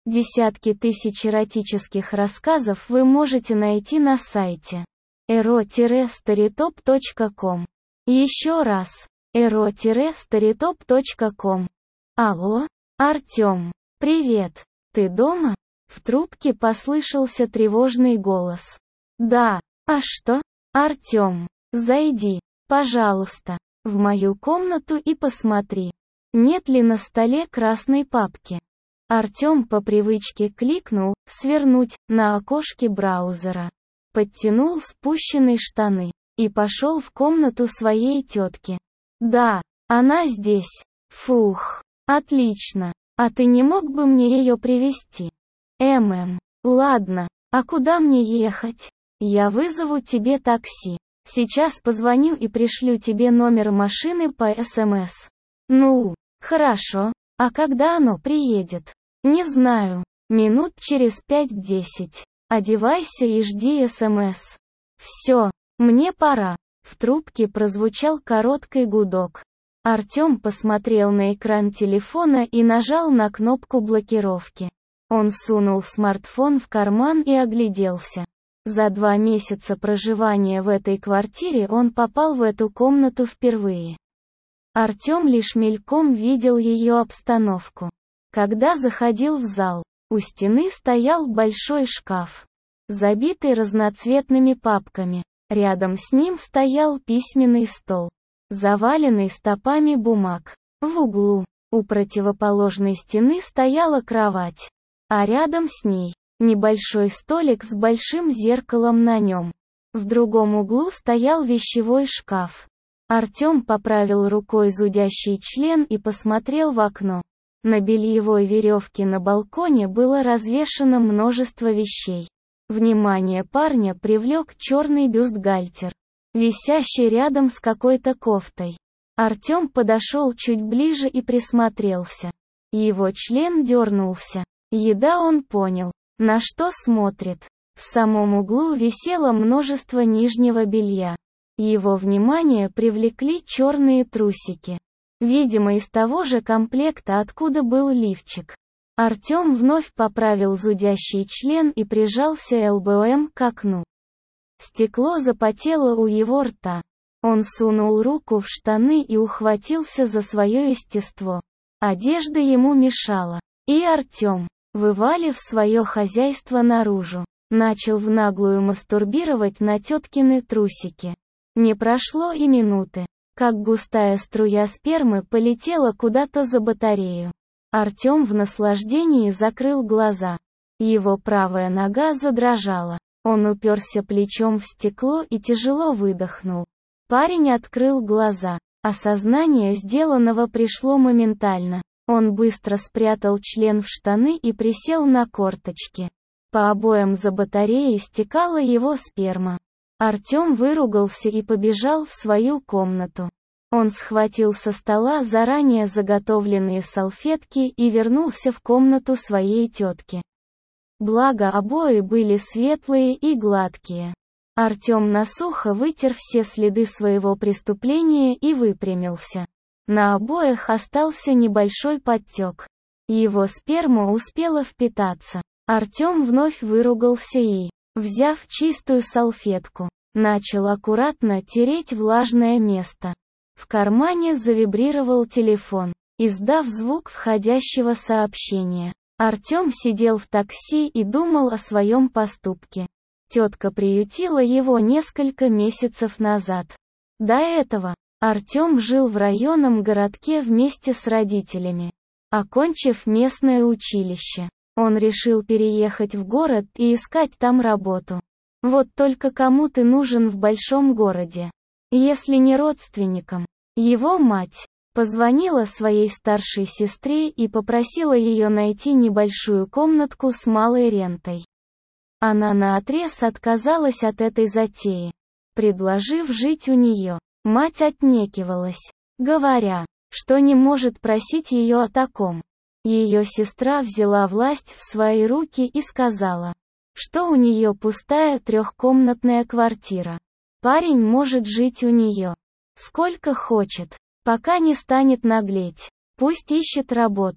Десятки тысяч эротических рассказов вы можете найти на сайте ero-storytop.com. Еще раз, ero-storytop.com. Алло, Артём, привет, ты дома? В трубке послышался тревожный голос. Да, а что? Артём, зайди, пожалуйста, в мою комнату и посмотри, нет ли на столе красной папки. Артём по привычке кликнул «Свернуть» на окошке браузера, подтянул спущенные штаны и пошел в комнату своей тетки. Да, она здесь. Фух, отлично. А ты не мог бы мне ее привезти? Ладно, а куда мне ехать? Я вызову тебе такси. Сейчас позвоню и пришлю тебе номер машины по СМС. Ну, хорошо. А когда оно приедет? Не знаю. Минут через 5-10. Одевайся и жди СМС. Все, мне пора. В трубке прозвучал короткий гудок. Артём посмотрел на экран телефона и нажал на кнопку блокировки. Он сунул смартфон в карман и огляделся. За 2 месяца проживания в этой квартире он попал в эту комнату впервые. Артём лишь мельком видел ее обстановку. Когда заходил в зал, у стены стоял большой шкаф, забитый разноцветными папками. Рядом с ним стоял письменный стол, заваленный стопами бумаг. В углу, у противоположной стены стояла кровать, а рядом с ней небольшой столик с большим зеркалом на нем. В другом углу стоял вещевой шкаф. Артём поправил рукой зудящий член и посмотрел в окно. На бельевой веревке на балконе было развешано множество вещей. Внимание парня привлек черный бюстгальтер, висящий рядом с какой-то кофтой. Артём подошел чуть ближе и присмотрелся. Его член дернулся. Еда, он понял, на что смотрит. В самом углу висело множество нижнего белья. Его внимание привлекли черные трусики. Видимо, из того же комплекта, откуда был лифчик. Артём вновь поправил зудящий член и прижался лбом к окну. Стекло запотело у его рта. Он сунул руку в штаны и ухватился за свое естество. Одежда ему мешала. И Артём, вывалив свое хозяйство наружу, начал в наглую мастурбировать на теткины трусики. Не прошло и минуты, как густая струя спермы полетела куда-то за батарею. Артём в наслаждении закрыл глаза. Его правая нога задрожала. Он уперся плечом в стекло и тяжело выдохнул. Парень открыл глаза. Осознание сделанного пришло моментально. Он быстро спрятал член в штаны и присел на корточки. По обоям за батареей стекала его сперма. Артём выругался и побежал в свою комнату. Он схватил со стола заранее заготовленные салфетки и вернулся в комнату своей тетки. Благо обои были светлые и гладкие. Артём насухо вытер все следы своего преступления и выпрямился. На обоях остался небольшой подтек. Его сперма успела впитаться. Артём вновь выругался и, взяв чистую салфетку, начал аккуратно тереть влажное место. В кармане завибрировал телефон, издав звук входящего сообщения. Артём сидел в такси и думал о своем поступке. Тетка приютила его несколько месяцев назад. До этого Артём жил в районном городке вместе с родителями. Окончив местное училище, он решил переехать в город и искать там работу. Вот только кому ты нужен в большом городе, если не родственникам? Его мать позвонила своей старшей сестре и попросила ее найти небольшую комнатку с малой рентой. Она наотрез отказалась от этой затеи, предложив жить у нее. Мать отнекивалась, говоря, что не может просить ее о таком. Ее сестра взяла власть в свои руки и сказала, что у нее пустая 3-комнатная квартира. Парень может жить у нее сколько хочет, пока не станет наглеть. Пусть ищет работу.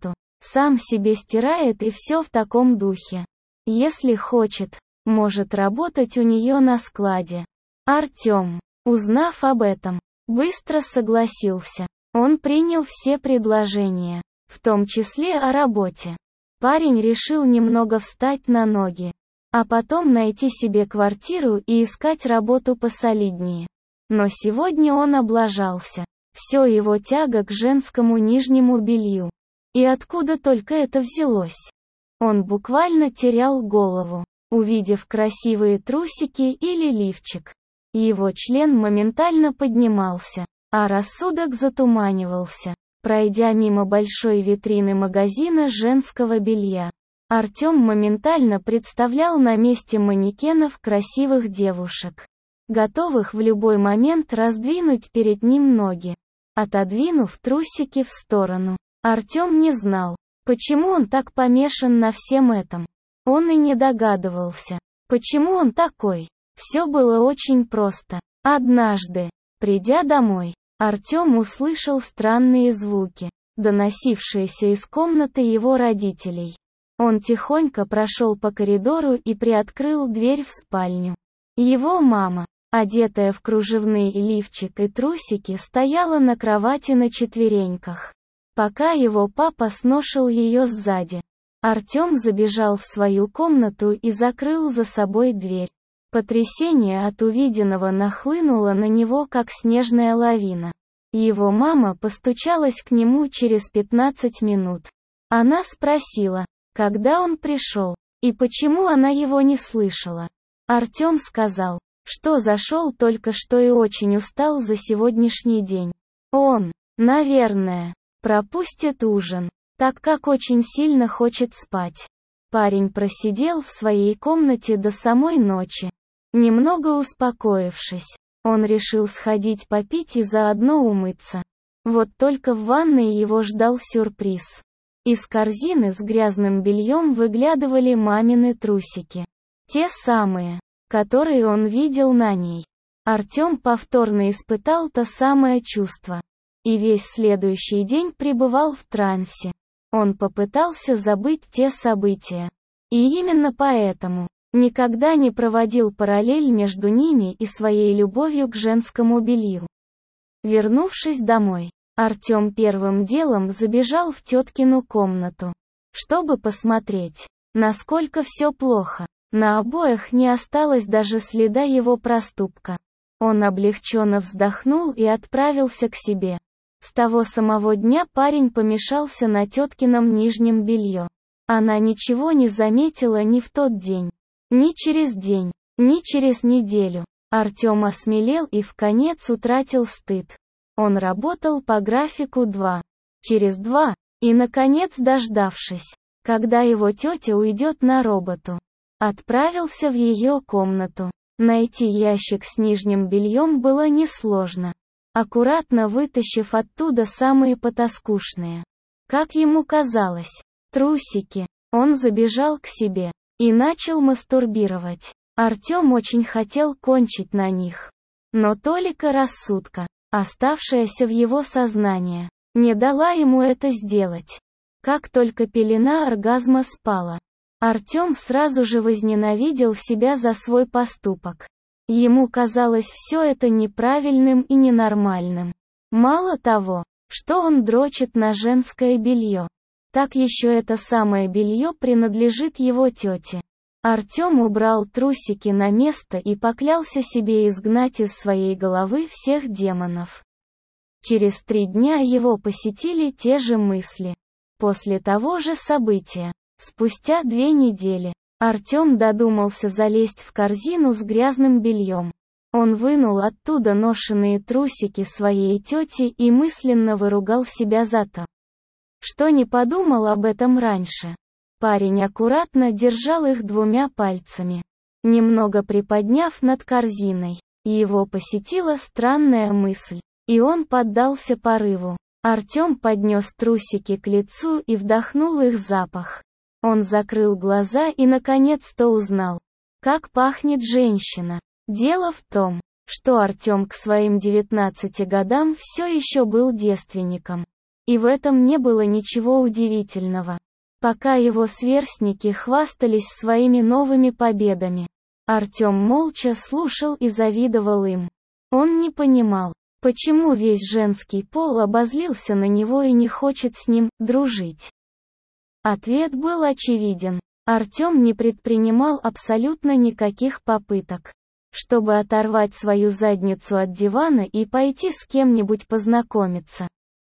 Сам себе стирает и все в таком духе. Если хочет, может работать у нее на складе. Артем, узнав об этом, быстро согласился. Он принял все предложения, в том числе о работе. Парень решил немного встать на ноги, а потом найти себе квартиру и искать работу посолиднее. Но сегодня он облажался. Все его тяга к женскому нижнему белью. И откуда только это взялось? Он буквально терял голову, увидев красивые трусики или лифчик. Его член моментально поднимался, а рассудок затуманивался. Пройдя мимо большой витрины магазина женского белья, Артем моментально представлял на месте манекенов красивых девушек, готовых в любой момент раздвинуть перед ним ноги. Отодвинув трусики в сторону, Артем не знал, почему он так помешан на всем этом. Он и не догадывался, почему он такой. Все было очень просто. Однажды, придя домой, Артем услышал странные звуки, доносившиеся из комнаты его родителей. Он тихонько прошел по коридору и приоткрыл дверь в спальню. Его мама, одетая в кружевный лифчик и трусики, стояла на кровати на четвереньках, пока его папа сношил ее сзади. Артем забежал в свою комнату и закрыл за собой дверь. Потрясение от увиденного нахлынуло на него как снежная лавина. Его мама постучалась к нему через 15 минут. Она спросила, когда он пришел, и почему она его не слышала. Артем сказал, что зашел только что и очень устал за сегодняшний день. Он, наверное, пропустит ужин, так как очень сильно хочет спать. Парень просидел в своей комнате до самой ночи. Немного успокоившись, он решил сходить попить и заодно умыться. Вот только в ванной его ждал сюрприз. Из корзины с грязным бельем выглядывали мамины трусики. Те самые, которые он видел на ней. Артем повторно испытал то самое чувство. И весь следующий день пребывал в трансе. Он попытался забыть те события. И именно поэтому никогда не проводил параллель между ними и своей любовью к женскому белью. Вернувшись домой, Артем первым делом забежал в теткину комнату, чтобы посмотреть, насколько все плохо. На обоях не осталось даже следа его проступка. Он облегченно вздохнул и отправился к себе. С того самого дня парень помешался на теткином нижнем белье. Она ничего не заметила ни в тот день, ни через день, ни через неделю. Артем осмелел и вконец утратил стыд. Он работал по графику 2 через 2, и, наконец дождавшись, когда его тетя уйдет на работу, отправился в ее комнату. Найти ящик с нижним бельем было несложно. Аккуратно вытащив оттуда самые потаскушные, как ему казалось, трусики, он забежал к себе и начал мастурбировать. Артем очень хотел кончить на них. Но толика рассудка, оставшаяся в его сознании, не дала ему это сделать. Как только пелена оргазма спала, Артем сразу же возненавидел себя за свой поступок. Ему казалось все это неправильным и ненормальным. Мало того, что он дрочит на женское белье, так еще это самое белье принадлежит его тете. Артем убрал трусики на место и поклялся себе изгнать из своей головы всех демонов. Через 3 дня его посетили те же мысли. После того же события, спустя 2 недели, Артем додумался залезть в корзину с грязным бельем. Он вынул оттуда ношеные трусики своей тети и мысленно выругал себя за то, что не подумал об этом раньше. Парень аккуратно держал их 2 пальцами. Немного приподняв над корзиной, его посетила странная мысль, и он поддался порыву. Артем поднес трусики к лицу и вдохнул их запах. Он закрыл глаза и наконец-то узнал, как пахнет женщина. Дело в том, что Артем к своим 19 годам все еще был девственником. И в этом не было ничего удивительного. Пока его сверстники хвастались своими новыми победами, Артём молча слушал и завидовал им. Он не понимал, почему весь женский пол обозлился на него и не хочет с ним дружить. Ответ был очевиден. Артём не предпринимал абсолютно никаких попыток, чтобы оторвать свою задницу от дивана и пойти с кем-нибудь познакомиться.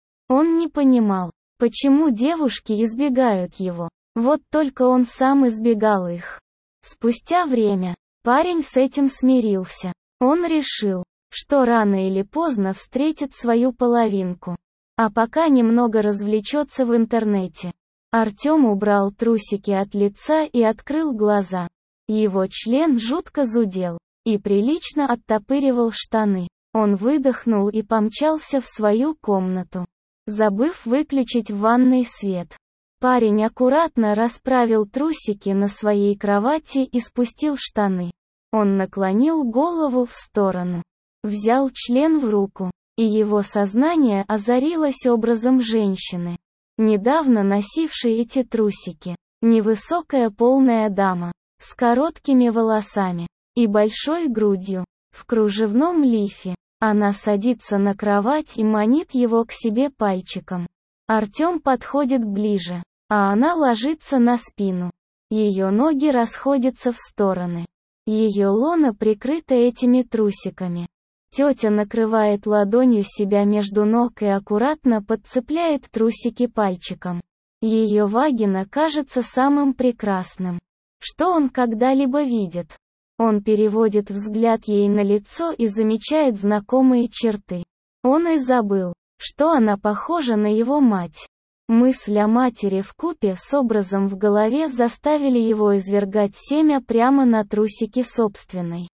Он не понимал, почему девушки избегают его. Вот только он сам избегал их. Спустя время, парень с этим смирился. Он решил, что рано или поздно встретит свою половинку. А пока немного развлечется в интернете. Артём убрал трусики от лица и открыл глаза. Его член жутко зудел и прилично оттопыривал штаны. Он выдохнул и помчался в свою комнату, забыв выключить в ванной свет. Парень аккуратно расправил трусики на своей кровати и спустил штаны. Он наклонил голову в сторону, взял член в руку, и его сознание озарилось образом женщины, недавно носившей эти трусики. Невысокая полная дама, с короткими волосами и большой грудью, в кружевном лифе. Она садится на кровать и манит его к себе пальчиком. Артём подходит ближе, а она ложится на спину. Ее ноги расходятся в стороны. Ее лона прикрыта этими трусиками. Тетя накрывает ладонью себя между ног и аккуратно подцепляет трусики пальчиком. Ее вагина кажется самым прекрасным, что он когда-либо видит. Он переводит взгляд ей на лицо и замечает знакомые черты. Он и забыл, что она похожа на его мать. Мысль о матери вкупе с образом в голове заставили его извергать семя прямо на трусики собственной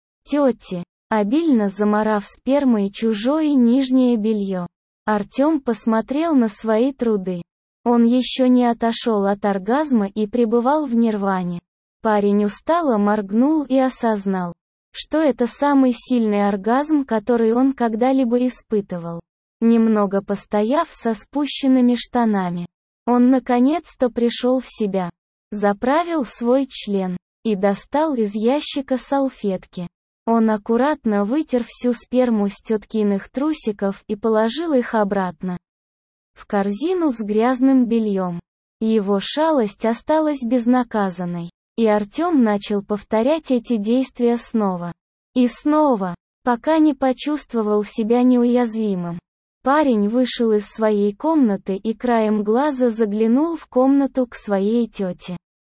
тети, обильно замарав спермой чужое нижнее белье. Артём посмотрел на свои труды. Он еще не отошел от оргазма и пребывал в нирване. Парень устало моргнул и осознал, что это самый сильный оргазм, который он когда-либо испытывал. Немного постояв со спущенными штанами, он наконец-то пришел в себя, заправил свой член и достал из ящика салфетки. Он аккуратно вытер всю сперму с теткиных трусиков и положил их обратно в корзину с грязным бельем. Его шалость осталась безнаказанной, и Артём начал повторять эти действия снова и снова, пока не почувствовал себя неуязвимым. Парень вышел из своей комнаты и краем глаза заглянул в комнату к своей тете.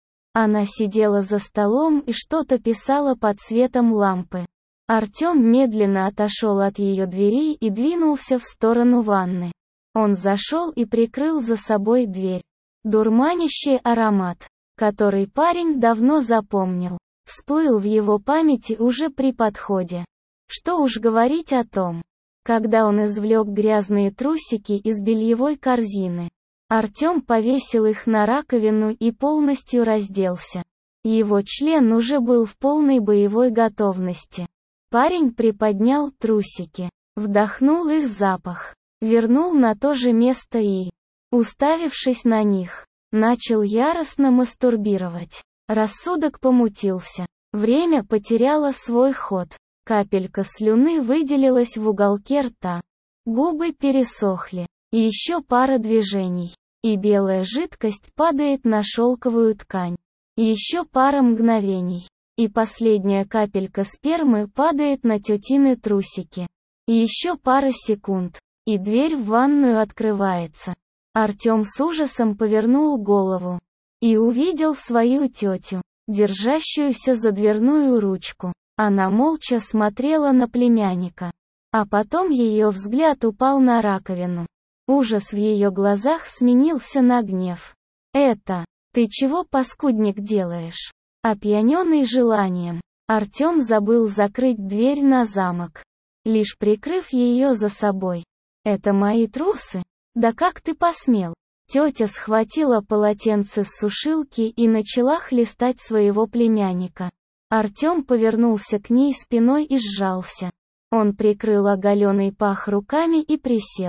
Она сидела за столом и что-то писала под светом лампы. Артём медленно отошел от ее двери и двинулся в сторону ванны. Он зашел и прикрыл за собой дверь. Дурманящий аромат, который парень давно запомнил, всплыл в его памяти уже при подходе. Что уж говорить о том, когда он извлек грязные трусики из бельевой корзины. Артём повесил их на раковину и полностью разделся. Его член уже был в полной боевой готовности. Парень приподнял трусики, вдохнул их запах, вернул на то же место и, уставившись на них, начал яростно мастурбировать. Рассудок помутился. Время потеряло свой ход. Капелька слюны выделилась в уголке рта. Губы пересохли. И еще пара движений. И белая жидкость падает на шелковую ткань. И еще пара мгновений. И последняя капелька спермы падает на тетины трусики. И еще пара секунд. И дверь в ванную открывается. Артём с ужасом повернул голову. И увидел свою тетю, держащуюся за дверную ручку. Она молча смотрела на племянника. А потом ее взгляд упал на раковину. Ужас в ее глазах сменился на гнев. Ты чего, паскудник, делаешь?» Опьяненный желанием, Артём забыл закрыть дверь на замок, лишь прикрыв ее за собой. «Это мои трусы? Да как ты посмел?» Тетя схватила полотенце с сушилки и начала хлестать своего племянника. Артём повернулся к ней спиной и сжался. Он прикрыл оголенный пах руками и присел.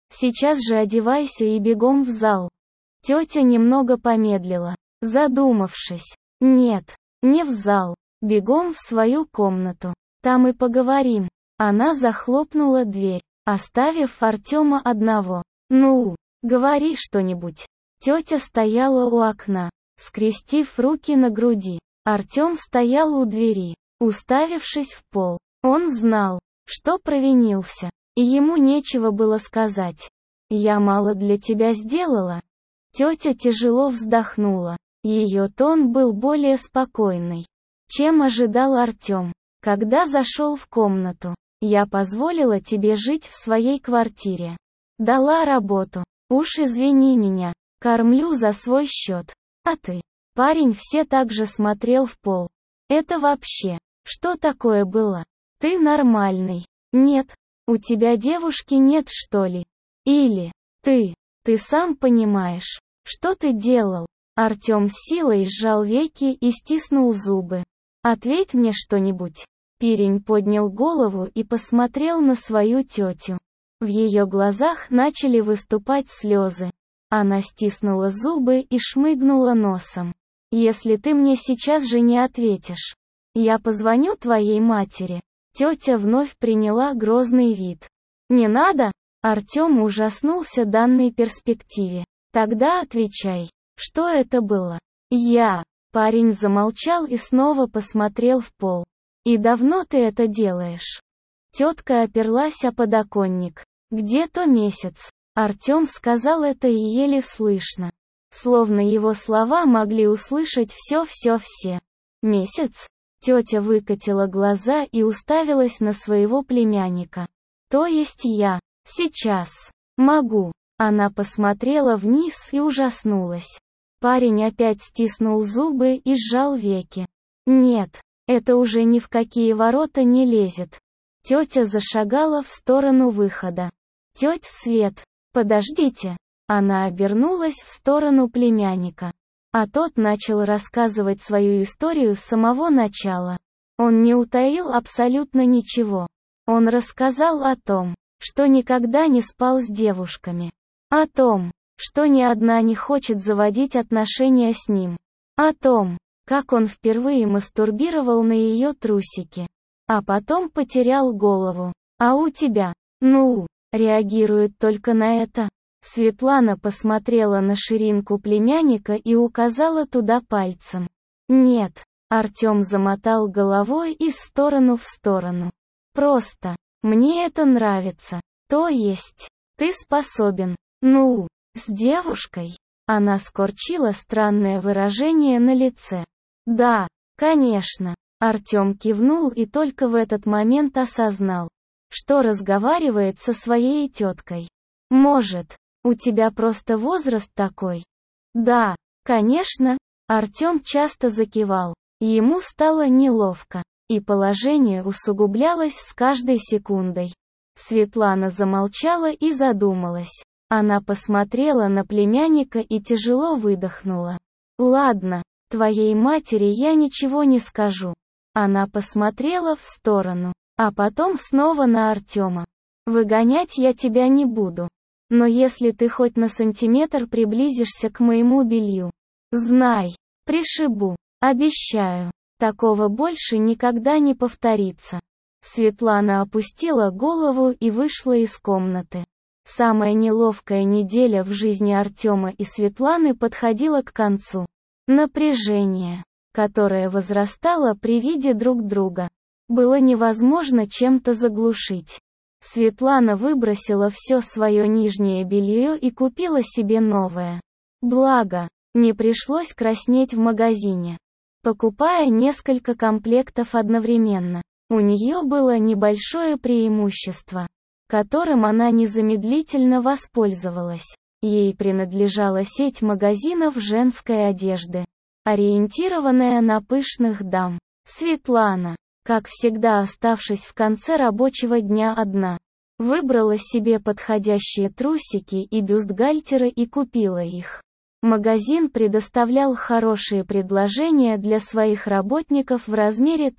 Сейчас же одевайся и бегом в зал. Тетя немного помедлила, задумавшись. Нет, не в зал. Бегом в свою комнату. Там и поговорим. Она захлопнула дверь, оставив Артема одного. Ну, говори что-нибудь. Тетя стояла у окна, скрестив руки на груди. Артем стоял у двери, уставившись в пол. Он знал, что провинился, и ему нечего было сказать. «Я мало для тебя сделала?» Тетя тяжело вздохнула. Ее тон был более спокойный, чем ожидал Артем, когда зашел в комнату. «Я позволила тебе жить в своей квартире. Дала работу. Уж извини меня, кормлю за свой счет. А ты?» Парень все так же смотрел в пол. «Это вообще, что такое было? Ты нормальный. Нет, у тебя девушки нет, что ли? Или, ты сам понимаешь, что ты делал?» Артем с силой сжал веки и стиснул зубы. «Ответь мне что-нибудь». Парень поднял голову и посмотрел на свою тетю. В ее глазах начали выступать слезы. Она стиснула зубы и шмыгнула носом. «Если ты мне сейчас же не ответишь, я позвоню твоей матери». Тетя вновь приняла грозный вид. «Не надо?» Артем ужаснулся данной перспективе. «Тогда отвечай, что это было?» «Я». Парень замолчал и снова посмотрел в пол. «И давно ты это делаешь?» Тетка оперлась о подоконник. «Где-то месяц». Артем сказал это и еле слышно. Словно его слова могли услышать все. «Месяц?» Тетя выкатила глаза и уставилась на своего племянника. «То есть я сейчас могу?» Она посмотрела вниз и ужаснулась. Парень опять стиснул зубы и сжал веки. «Нет, это уже ни в какие ворота не лезет». Тетя зашагала в сторону выхода. «Тетя Свет, подождите!» Она обернулась в сторону племянника. А тот начал рассказывать свою историю с самого начала. Он не утаил абсолютно ничего. Он рассказал о том, что никогда не спал с девушками. О том, что ни одна не хочет заводить отношения с ним. О том, как он впервые мастурбировал на ее трусики. А потом потерял голову. «А у тебя?» «Ну?» Реагирует только на это. Светлана посмотрела на ширинку племянника и указала туда пальцем. «Нет». Артем замотал головой из стороны в сторону. «Просто, мне это нравится. То есть, ты способен. Ну, с девушкой?» Она скорчила странное выражение на лице. «Да, конечно». Артем кивнул и только в этот момент осознал, что разговаривает со своей теткой. «Может, у тебя просто возраст такой?» «Да, конечно». Артем часто закивал. Ему стало неловко, и положение усугублялось с каждой секундой. Светлана замолчала и задумалась. Она посмотрела на племянника и тяжело выдохнула. «Ладно, твоей матери я ничего не скажу». Она посмотрела в сторону, а потом снова на Артема. «Выгонять я тебя не буду. Но если ты хоть на сантиметр приблизишься к моему белью, знай, пришибу, обещаю, такого больше никогда не повторится». Светлана опустила голову и вышла из комнаты. Самая неловкая неделя в жизни Артема и Светланы подходила к концу. Напряжение, которое возрастало при виде друг друга, было невозможно чем-то заглушить. Светлана выбросила все свое нижнее белье и купила себе новое. Благо, не пришлось краснеть в магазине, покупая несколько комплектов одновременно. У нее было небольшое преимущество, которым она незамедлительно воспользовалась. Ей принадлежала сеть магазинов женской одежды, ориентированная на пышных дам. Светлана, как всегда оставшись в конце рабочего дня одна, выбрала себе подходящие трусики и бюстгальтеры и купила их. Магазин предоставлял хорошие предложения для своих работников в размере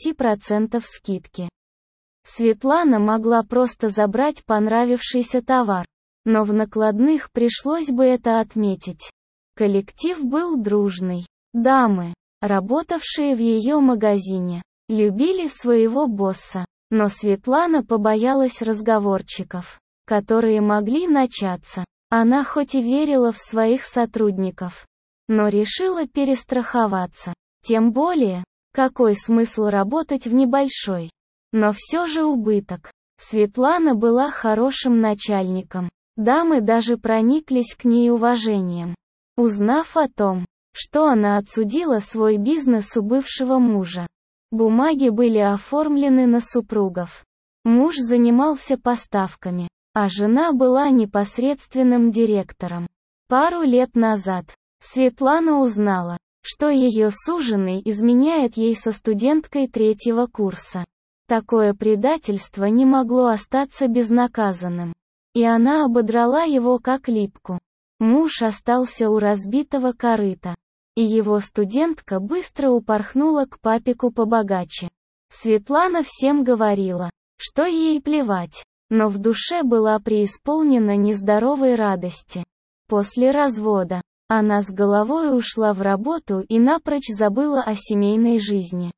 30% скидки. Светлана могла просто забрать понравившийся товар, Но в накладных пришлось бы это отметить. Коллектив был дружный. Дамы, работавшие в ее магазине, любили своего босса. Но Светлана побоялась разговорчиков, которые могли начаться. Она хоть и верила в своих сотрудников, но решила перестраховаться. Тем более, какой смысл работать в небольшой, но все же убыток. Светлана была хорошим начальником. Дамы даже прониклись к ней уважением, узнав о том, что она отсудила свой бизнес у бывшего мужа. Бумаги были оформлены на супругов. Муж занимался поставками, а жена была непосредственным директором. Пару лет назад Светлана узнала, что ее суженый изменяет ей со студенткой 3-го курса. Такое предательство не могло остаться безнаказанным. И она ободрала его как липку. Муж остался у разбитого корыта. И его студентка быстро упорхнула к папику побогаче. Светлана всем говорила, что ей плевать, но в душе была преисполнена нездоровой радости. После развода она с головой ушла в работу и напрочь забыла о семейной жизни.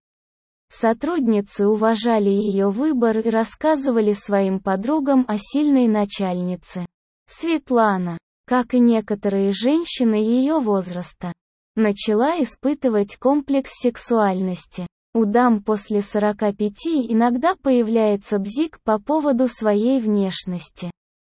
Сотрудницы уважали ее выбор и рассказывали своим подругам о сильной начальнице. Светлана, как и некоторые женщины ее возраста, начала испытывать комплекс сексуальности. У дам после 45 иногда появляется бзик по поводу своей внешности.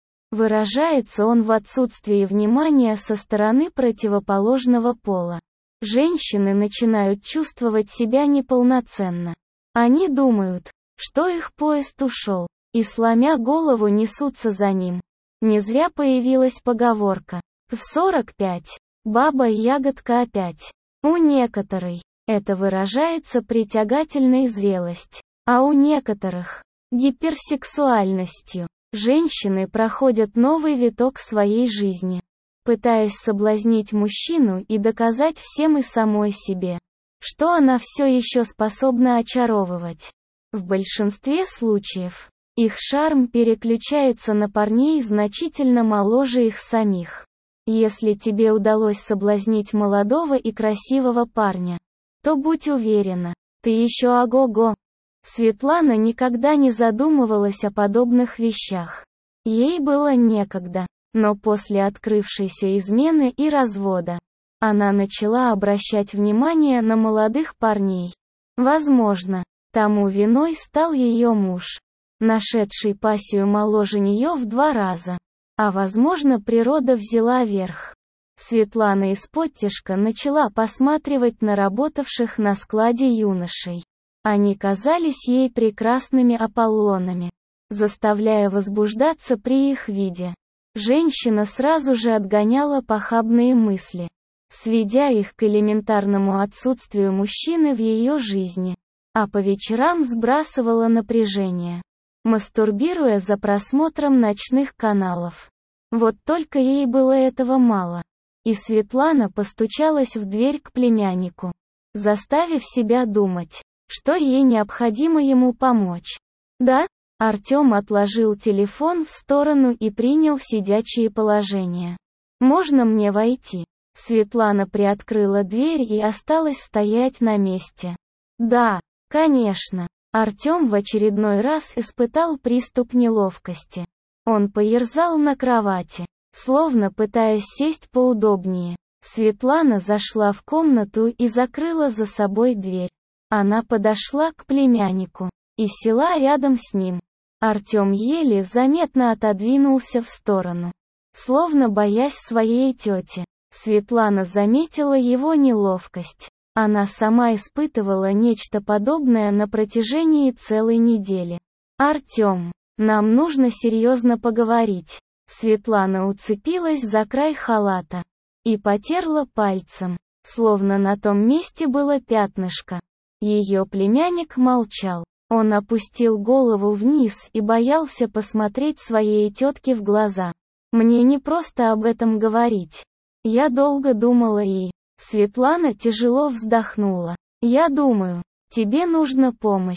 Выражается он в отсутствии внимания со стороны противоположного пола. Женщины начинают чувствовать себя неполноценно. Они думают, что их поезд ушел, и сломя голову несутся за ним. Не зря появилась поговорка «в 45, баба-ягодка опять». У некоторой это выражается притягательной зрелость, а у некоторых – гиперсексуальностью. Женщины проходят новый виток своей жизни, пытаясь соблазнить мужчину и доказать всем и самой себе, что она все еще способна очаровывать. В большинстве случаев, их шарм переключается на парней значительно моложе их самих. Если тебе удалось соблазнить молодого и красивого парня, то будь уверена, ты еще ого-го. Светлана никогда не задумывалась о подобных вещах. Ей было некогда, но после открывшейся измены и развода, она начала обращать внимание на молодых парней. Возможно, тому виной стал ее муж, нашедший пассию моложе нее в 2 раза. А возможно, природа взяла верх. Светлана исподтишка начала посматривать на работавших на складе юношей. Они казались ей прекрасными Аполлонами, заставляя возбуждаться при их виде. Женщина сразу же отгоняла похабные мысли, сведя их к элементарному отсутствию мужчины в ее жизни, а по вечерам сбрасывала напряжение, мастурбируя за просмотром ночных каналов. Вот только ей было этого мало. И Светлана постучалась в дверь к племяннику, заставив себя думать, что ей необходимо ему помочь. «Да?» Артем отложил телефон в сторону и принял сидячее положение. «Можно мне войти?» Светлана приоткрыла дверь и осталась стоять на месте. «Да, конечно». Артем в очередной раз испытал приступ неловкости. Он поерзал на кровати, словно пытаясь сесть поудобнее. Светлана зашла в комнату и закрыла за собой дверь. Она подошла к племяннику и села рядом с ним. Артем еле заметно отодвинулся в сторону, словно боясь своей тети. Светлана заметила его неловкость. Она сама испытывала нечто подобное на протяжении целой недели. «Артем, нам нужно серьезно поговорить». Светлана уцепилась за край халата и потерла пальцем, словно на том месте было пятнышко. Ее племянник молчал. Он опустил голову вниз и боялся посмотреть своей тетке в глаза. «Мне не просто об этом говорить. Я долго думала и...» Светлана тяжело вздохнула. «Я думаю, тебе нужна помощь».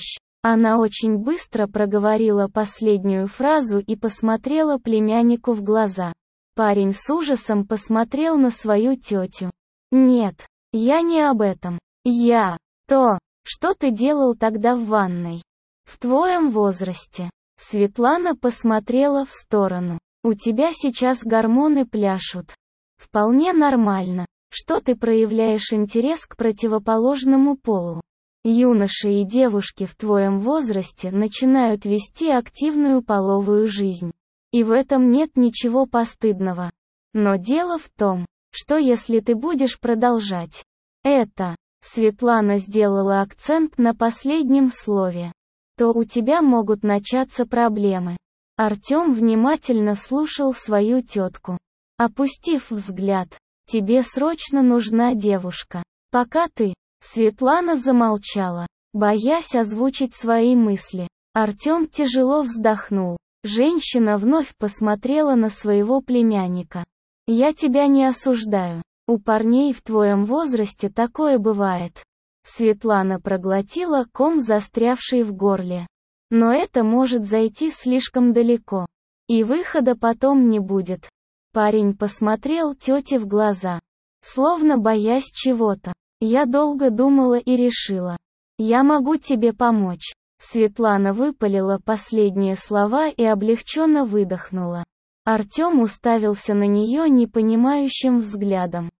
Она очень быстро проговорила последнюю фразу и посмотрела племяннику в глаза. Парень с ужасом посмотрел на свою тетю. «Нет, я не об этом. То, что ты делал тогда в ванной. В твоем возрасте». Светлана посмотрела в сторону. «У тебя сейчас гормоны пляшут. Вполне нормально, что ты проявляешь интерес к противоположному полу. Юноши и девушки в твоем возрасте начинают вести активную половую жизнь. И в этом нет ничего постыдного. Но дело в том, что если ты будешь продолжать это, Светлана сделала акцент на последнем слове, то у тебя могут начаться проблемы». Артем внимательно слушал свою тетку. Опустив взгляд, «Тебе срочно нужна девушка. Пока ты...» Светлана замолчала, боясь озвучить свои мысли. Артем тяжело вздохнул. Женщина вновь посмотрела на своего племянника. «Я тебя не осуждаю. У парней в твоем возрасте такое бывает». Светлана проглотила ком, застрявший в горле. «Но это может зайти слишком далеко. И выхода потом не будет». Парень посмотрел тете в глаза, словно боясь чего-то. «Я долго думала и решила. Я могу тебе помочь». Светлана выпалила последние слова и облегченно выдохнула. Артем уставился на нее непонимающим взглядом.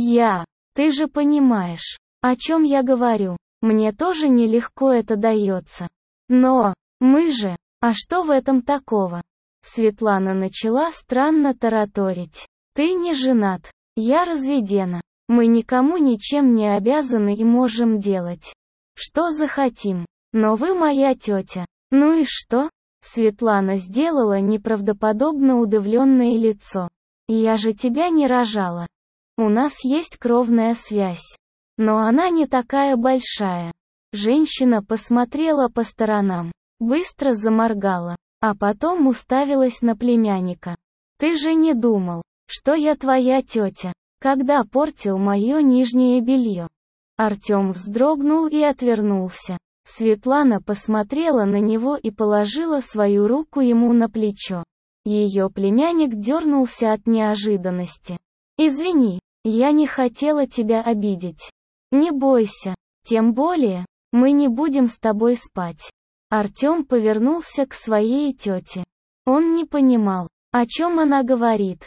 Ты же понимаешь, о чем я говорю. Мне тоже нелегко это дается. Но, мы же, а что в этом такого?» Светлана начала странно тараторить. «Ты не женат, я разведена. Мы никому ничем не обязаны и можем делать, что захотим. Но вы моя тетя. Ну и что?» Светлана сделала неправдоподобно удивленное лицо. «Я же тебя не рожала. У нас есть кровная связь. Но она не такая большая». Женщина посмотрела по сторонам, быстро заморгала, а потом уставилась на племянника. «Ты же не думал, что я твоя тетя, когда портил мое нижнее белье?» Артем вздрогнул и отвернулся. Светлана посмотрела на него и положила свою руку ему на плечо. Ее племянник дернулся от неожиданности. «Извини, я не хотела тебя обидеть. Не бойся, тем более, мы не будем с тобой спать». Артем повернулся к своей тете. Он не понимал, о чем она говорит.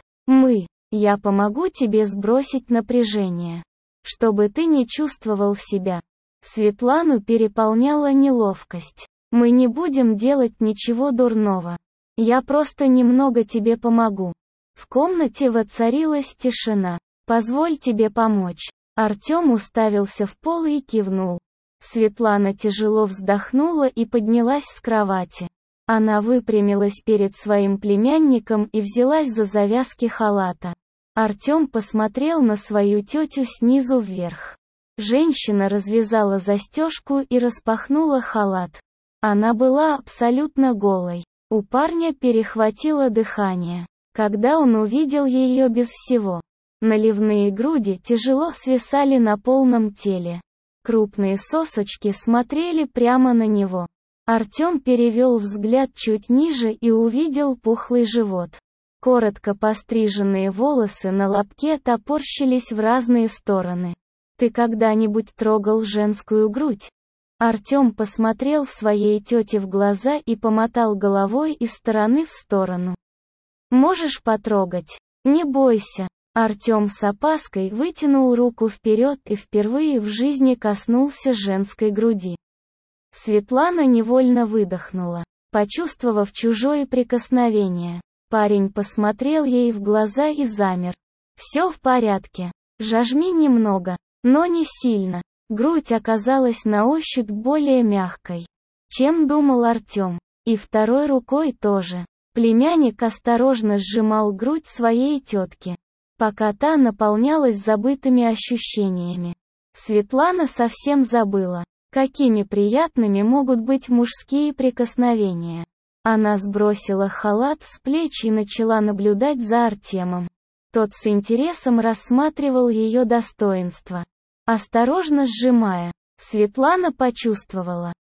Я помогу тебе сбросить напряжение, чтобы ты не чувствовал себя». Светлану переполняла неловкость. «Мы не будем делать ничего дурного. Я просто немного тебе помогу». В комнате воцарилась тишина. «Позволь тебе помочь». Артем уставился в пол и кивнул. Светлана тяжело вздохнула и поднялась с кровати. Она выпрямилась перед своим племянником и взялась за завязки халата. Артем посмотрел на свою тетю снизу вверх. Женщина развязала застежку и распахнула халат. Она была абсолютно голой. У парня перехватило дыхание, когда он увидел ее без всего. Наливные груди тяжело свисали на полном теле. Крупные сосочки смотрели прямо на него. Артем перевел взгляд чуть ниже и увидел пухлый живот. Коротко постриженные волосы на лобке топорщились в разные стороны. «Ты когда-нибудь трогал женскую грудь?» Артем посмотрел своей тете в глаза и помотал головой из стороны в сторону. «Можешь потрогать. Не бойся». Артем с опаской вытянул руку вперед и впервые в жизни коснулся женской груди. Светлана невольно выдохнула, почувствовав чужое прикосновение. Парень посмотрел ей в глаза и замер. «Все в порядке. Жажми немного, но не сильно». Грудь оказалась на ощупь более мягкой, чем думал Артем. И второй рукой тоже. Племянник осторожно сжимал грудь своей тетки, пока та наполнялась забытыми ощущениями. Светлана совсем забыла, какими приятными могут быть мужские прикосновения. Она сбросила халат с плеч и начала наблюдать за Артемом. Тот с интересом рассматривал ее достоинства. Осторожно сжимая, Светлана почувствовала,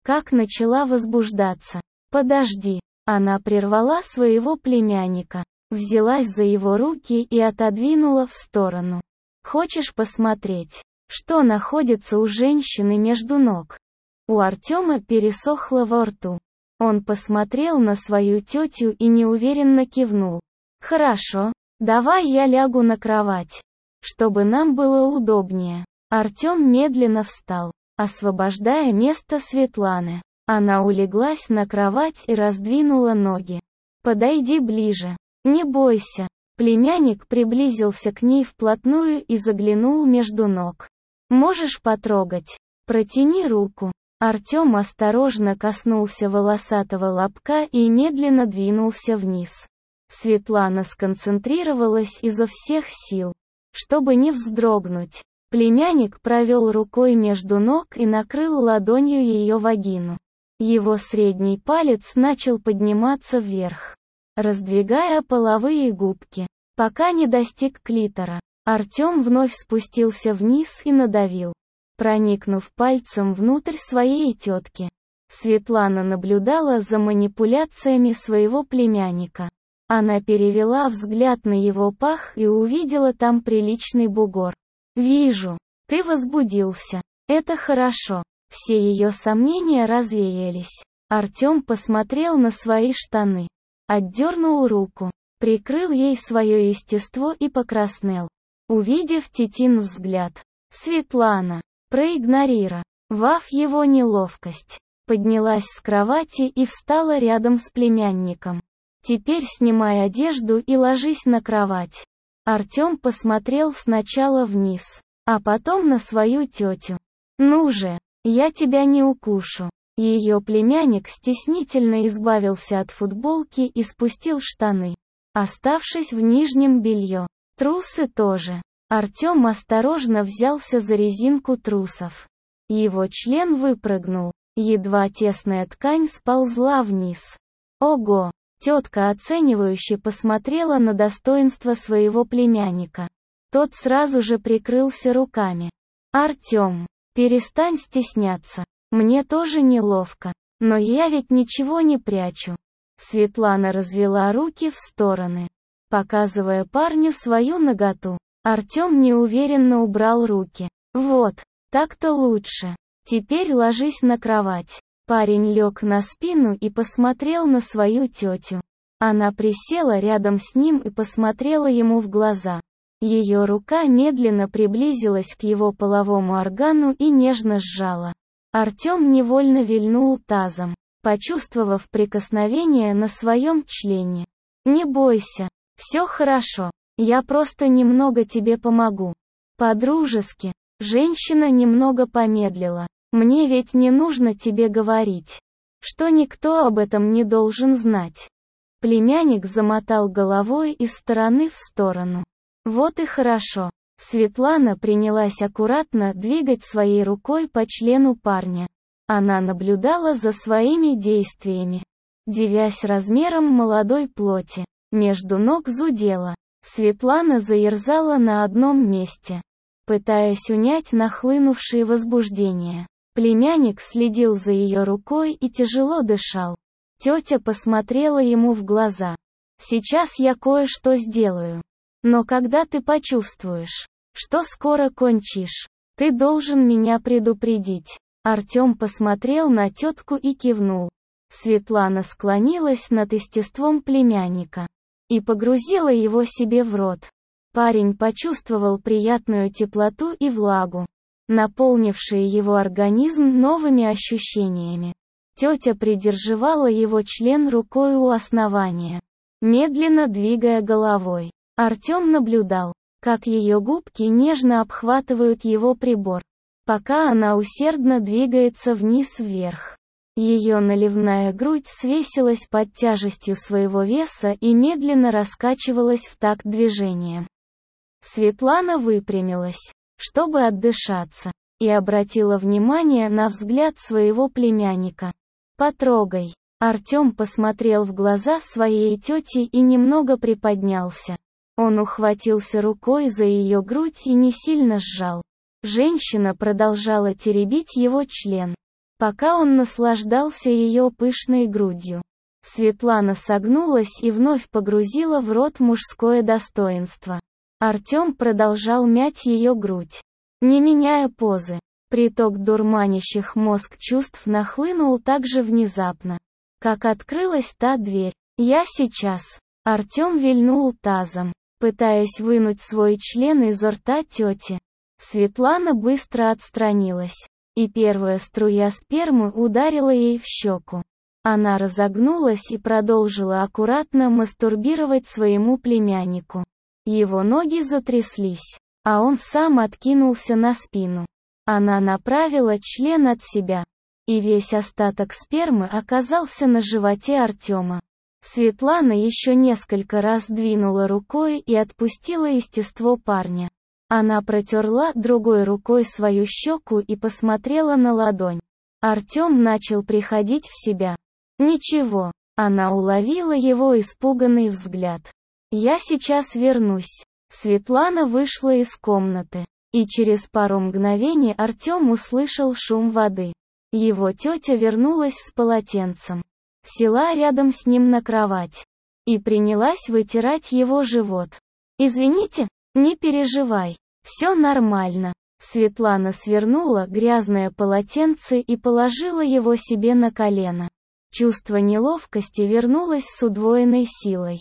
как начала возбуждаться. «Подожди». Она прервала своего племянника, взялась за его руки и отодвинула в сторону. «Хочешь посмотреть, что находится у женщины между ног?» У Артема пересохло во рту. Он посмотрел на свою тетю и неуверенно кивнул. «Хорошо, давай я лягу на кровать, чтобы нам было удобнее». Артем медленно встал, освобождая место Светланы. Она улеглась на кровать и раздвинула ноги. «Подойди ближе. Не бойся». Племянник приблизился к ней вплотную и заглянул между ног. «Можешь потрогать? Протяни руку». Артем осторожно коснулся волосатого лобка и медленно двинулся вниз. Светлана сконцентрировалась изо всех сил, чтобы не вздрогнуть. Племянник провел рукой между ног и накрыл ладонью ее вагину. Его средний палец начал подниматься вверх, раздвигая половые губки, пока не достиг клитора. Артем вновь спустился вниз и надавил, проникнув пальцем внутрь своей тетки. Светлана наблюдала за манипуляциями своего племянника. Она перевела взгляд на его пах и увидела там приличный бугор. «Вижу, ты возбудился. Это хорошо». Все ее сомнения развеялись. Артем посмотрел на свои штаны, отдернул руку, прикрыл ей свое естество и покраснел, увидев тетин взгляд. Светлана, проигнорировав его неловкость, поднялась с кровати и встала рядом с племянником. «Теперь снимай одежду и ложись на кровать». Артем посмотрел сначала вниз, а потом на свою тетю. «Ну же, я тебя не укушу». Ее племянник стеснительно избавился от футболки и спустил штаны, оставшись в нижнем белье. Трусы тоже. Артем осторожно взялся за резинку трусов. Его член выпрыгнул, едва тесная ткань сползла вниз. «Ого!» Тетка оценивающе посмотрела на достоинство своего племянника. Тот сразу же прикрылся руками. «Артем, перестань стесняться. Мне тоже неловко. Но я ведь ничего не прячу». Светлана развела руки в стороны, показывая парню свою наготу. Артем неуверенно убрал руки. «Вот, так-то лучше. Теперь ложись на кровать». Парень лег на спину и посмотрел на свою тетю. Она присела рядом с ним и посмотрела ему в глаза. Ее рука медленно приблизилась к его половому органу и нежно сжала. Артем невольно вильнул тазом, почувствовав прикосновение на своем члене. «Не бойся, все хорошо, я просто немного тебе помогу». По-дружески. Женщина немного помедлила. «Мне ведь не нужно тебе говорить, что никто об этом не должен знать». Племянник замотал головой из стороны в сторону. «Вот и хорошо». Светлана принялась аккуратно двигать своей рукой по члену парня. Она наблюдала за своими действиями, дивясь размером молодой плоти. Между ног зудела. Светлана заерзала на одном месте, пытаясь унять нахлынувшее возбуждение. Племянник следил за ее рукой и тяжело дышал. Тетя посмотрела ему в глаза. «Сейчас я кое-что сделаю. Но когда ты почувствуешь, что скоро кончишь, ты должен меня предупредить». Артем посмотрел на тетку и кивнул. Светлана склонилась над естеством племянника и погрузила его себе в рот. Парень почувствовал приятную теплоту и влагу, наполнившие его организм новыми ощущениями. Тетя придерживала его член рукой у основания, медленно двигая головой. Артем наблюдал, как ее губки нежно обхватывают его прибор, пока она усердно двигается вниз-вверх. Ее наливная грудь свесилась под тяжестью своего веса и медленно раскачивалась в такт движением. Светлана выпрямилась, чтобы отдышаться, и обратила внимание на взгляд своего племянника. «Потрогай». Артем посмотрел в глаза своей тети и немного приподнялся. Он ухватился рукой за ее грудь и не сильно сжал. Женщина продолжала теребить его член, пока он наслаждался ее пышной грудью. Светлана согнулась и вновь погрузила в рот мужское достоинство. Артем продолжал мять ее грудь, не меняя позы. Приток дурманящих мозг чувств нахлынул так же внезапно, как открылась та дверь. «Я сейчас». Артем вильнул тазом, пытаясь вынуть свой член изо рта тети. Светлана быстро отстранилась, и первая струя спермы ударила ей в щеку. Она разогнулась и продолжила аккуратно мастурбировать своему племяннику. Его ноги затряслись, а он сам откинулся на спину. Она направила член от себя, и весь остаток спермы оказался на животе Артема. Светлана еще несколько раз двинула рукой и отпустила естество парня. Она протерла другой рукой свою щеку и посмотрела на ладонь. Артем начал приходить в себя. «Ничего», — она уловила его испуганный взгляд. «Я сейчас вернусь». Светлана вышла из комнаты, и через пару мгновений Артем услышал шум воды. Его тетя вернулась с полотенцем, села рядом с ним на кровать и принялась вытирать его живот. «Извините, не переживай, все нормально». Светлана свернула грязное полотенце и положила его себе на колено. Чувство неловкости вернулось с удвоенной силой.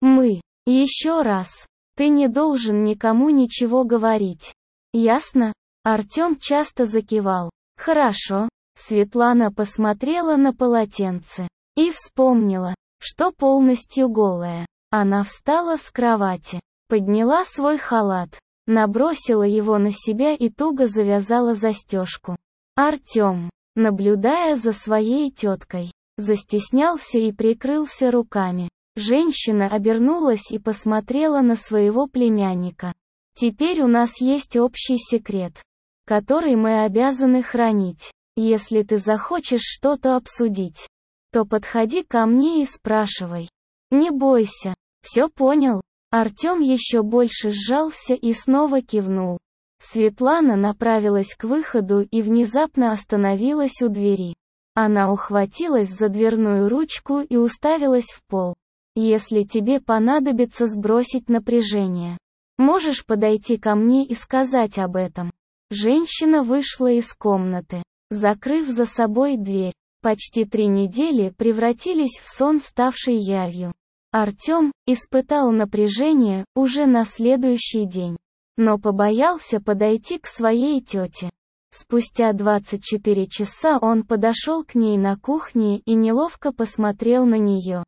Еще раз. Ты не должен никому ничего говорить. Ясно?» Артем часто закивал. «Хорошо». Светлана посмотрела на полотенце и вспомнила, что полностью голая. Она встала с кровати, подняла свой халат, набросила его на себя и туго завязала застежку. Артем, наблюдая за своей теткой, застеснялся и прикрылся руками. Женщина обернулась и посмотрела на своего племянника. «Теперь у нас есть общий секрет, который мы обязаны хранить. Если ты захочешь что-то обсудить, то подходи ко мне и спрашивай. Не бойся. Все понял?» Артем еще больше сжался и снова кивнул. Светлана направилась к выходу и внезапно остановилась у двери. Она ухватилась за дверную ручку и уставилась в пол. «Если тебе понадобится сбросить напряжение, можешь подойти ко мне и сказать об этом». Женщина вышла из комнаты, закрыв за собой дверь. Почти 3 недели превратились в сон, ставший явью. Артем испытал напряжение уже на следующий день, но побоялся подойти к своей тете. Спустя 24 часа он подошел к ней на кухне и неловко посмотрел на нее.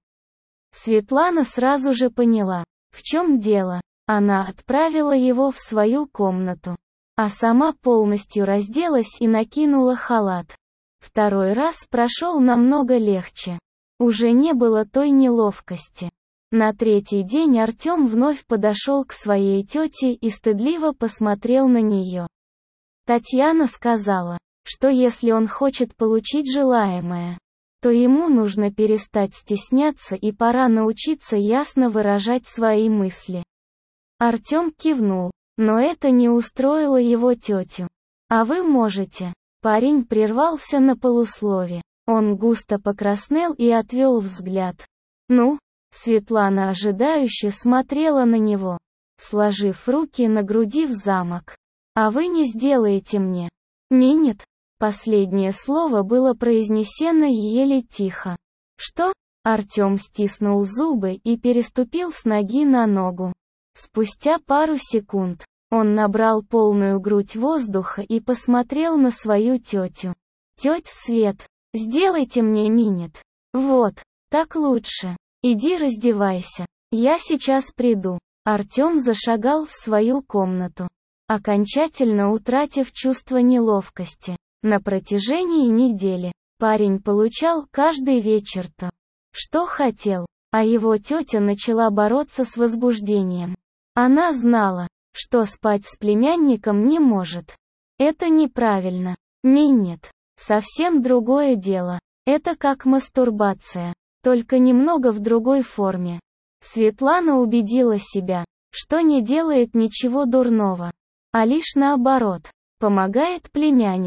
Светлана сразу же поняла, в чем дело. Она отправила его в свою комнату, а сама полностью разделась и накинула халат. Второй раз прошел намного легче. Уже не было той неловкости. На 3-й день Артем вновь подошел к своей тете и стыдливо посмотрел на нее. Татьяна сказала, что если он хочет получить желаемое, то ему нужно перестать стесняться и пора научиться ясно выражать свои мысли. Артем кивнул, но это не устроило его тетю. «А вы можете?» Парень прервался на полуслове. Он густо покраснел и отвел взгляд. «Ну?» Светлана ожидающе смотрела на него, сложив руки на груди в замок. «А вы не сделаете мне?» «Минет?» Последнее слово было произнесено еле тихо. «Что?» Артем стиснул зубы и переступил с ноги на ногу. Спустя пару секунд он набрал полную грудь воздуха и посмотрел на свою тетю. «Тетя Свет, сделайте мне минет. Вот, так лучше. Иди раздевайся. Я сейчас приду». Артем зашагал в свою комнату, окончательно утратив чувство неловкости. На протяжении недели парень получал каждый вечер то, что хотел, а его тетя начала бороться с возбуждением. Она знала, что спать с племянником не может. Это неправильно. Минет. Совсем другое дело. Это как мастурбация, только немного в другой форме. Светлана убедила себя, что не делает ничего дурного, а лишь наоборот, помогает племяннику.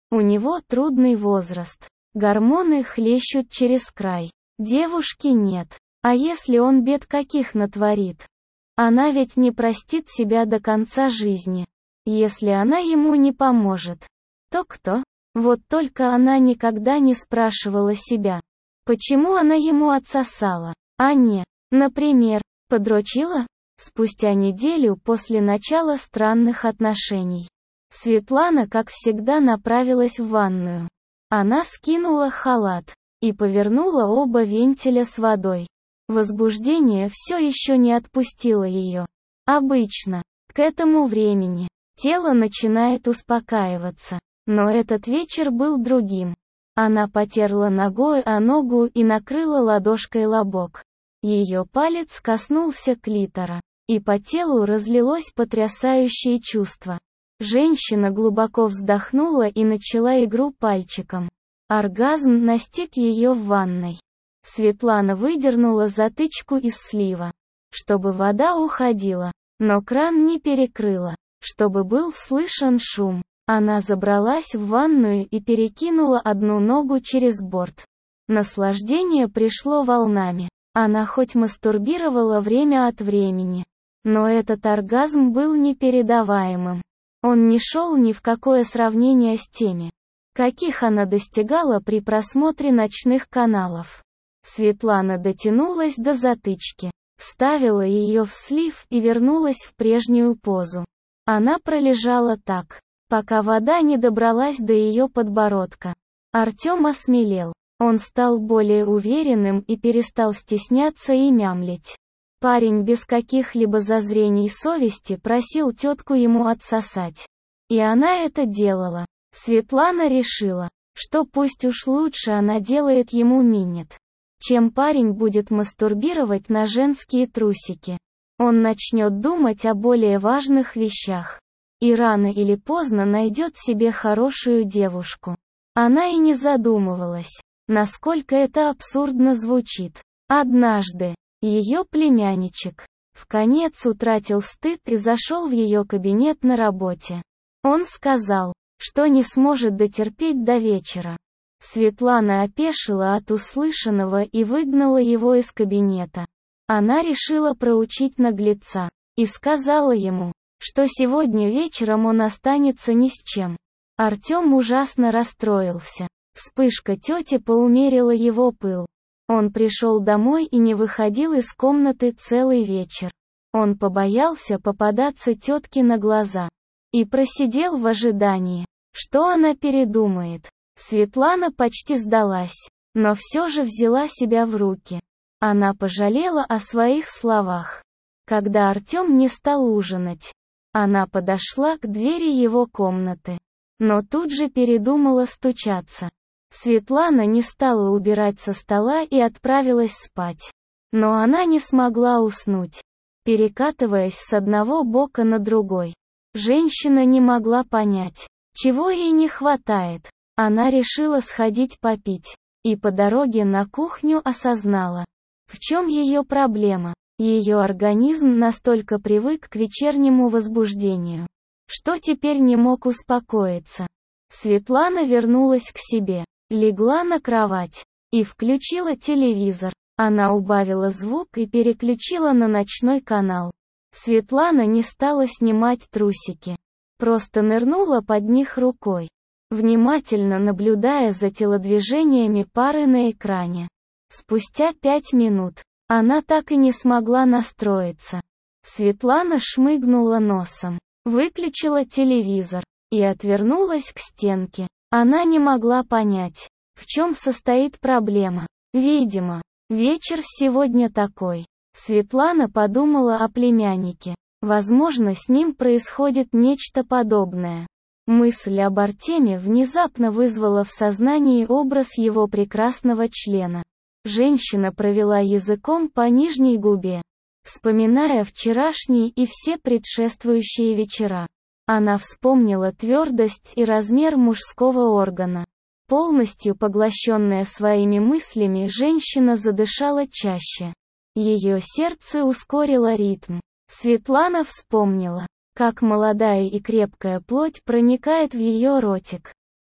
У него трудный возраст. Гормоны хлещут через край. Девушки нет. А если он бед каких натворит? Она ведь не простит себя до конца жизни. Если она ему не поможет, то кто? Вот только она никогда не спрашивала себя, почему она ему отсосала, а не, например, подрочила? Спустя неделю после начала странных отношений, Светлана, как всегда, направилась в ванную. Она скинула халат и повернула оба вентиля с водой. Возбуждение все еще не отпустило ее. Обычно, к этому времени, тело начинает успокаиваться. Но этот вечер был другим. Она потерла ногой о ногу и накрыла ладошкой лобок. Ее палец коснулся клитора, и по телу разлилось потрясающее чувство. Женщина глубоко вздохнула и начала игру пальчиком. Оргазм настиг ее в ванной. Светлана выдернула затычку из слива, чтобы вода уходила, но кран не перекрыла, чтобы был слышен шум. Она забралась в ванную и перекинула одну ногу через борт. Наслаждение пришло волнами. Она хоть мастурбировала время от времени, но этот оргазм был непередаваемым. Он не шел ни в какое сравнение с теми, каких она достигала при просмотре ночных каналов. Светлана дотянулась до затычки, вставила ее в слив и вернулась в прежнюю позу. Она пролежала так, пока вода не добралась до ее подбородка. Артем осмелел. Он стал более уверенным и перестал стесняться и мямлить. Парень без каких-либо зазрений совести просил тетку ему отсосать. И она это делала. Светлана решила, что пусть уж лучше она делает ему минет, чем парень будет мастурбировать на женские трусики. Он начнет думать о более важных вещах. И рано или поздно найдет себе хорошую девушку. Она и не задумывалась, насколько это абсурдно звучит. Однажды, ее племянничек, вконец утратил стыд и зашел в ее кабинет на работе. Он сказал, что не сможет дотерпеть до вечера. Светлана опешила от услышанного и выгнала его из кабинета. Она решила проучить наглеца и сказала ему, что сегодня вечером он останется ни с чем. Артем ужасно расстроился. Вспышка тети поумерила его пыл. Он пришел домой и не выходил из комнаты целый вечер. Он побоялся попадаться тетке на глаза. И просидел в ожидании, что она передумает. Светлана почти сдалась, но все же взяла себя в руки. Она пожалела о своих словах. Когда Артем не стал ужинать, она подошла к двери его комнаты, но тут же передумала стучаться. Светлана не стала убирать со стола и отправилась спать. Но она не смогла уснуть, перекатываясь с одного бока на другой. Женщина не могла понять, чего ей не хватает. Она решила сходить попить, и по дороге на кухню осознала, в чем ее проблема. Ее организм настолько привык к вечернему возбуждению, что теперь не мог успокоиться. Светлана вернулась к себе, легла на кровать и включила телевизор. Она убавила звук и переключила на ночной канал. Светлана не стала снимать трусики, просто нырнула под них рукой, внимательно наблюдая за телодвижениями пары на экране. Спустя 5 минут, она так и не смогла настроиться. Светлана шмыгнула носом, выключила телевизор и отвернулась к стенке. Она не могла понять, в чем состоит проблема. Видимо, вечер сегодня такой. Светлана подумала о племяннике. Возможно, с ним происходит нечто подобное. Мысль об Артеме внезапно вызвала в сознании образ его прекрасного члена. Женщина провела языком по нижней губе, вспоминая вчерашний и все предшествующие вечера. Она вспомнила твердость и размер мужского органа. Полностью поглощенная своими мыслями, женщина задышала чаще. Ее сердце ускорило ритм. Светлана вспомнила, как молодая и крепкая плоть проникает в ее ротик.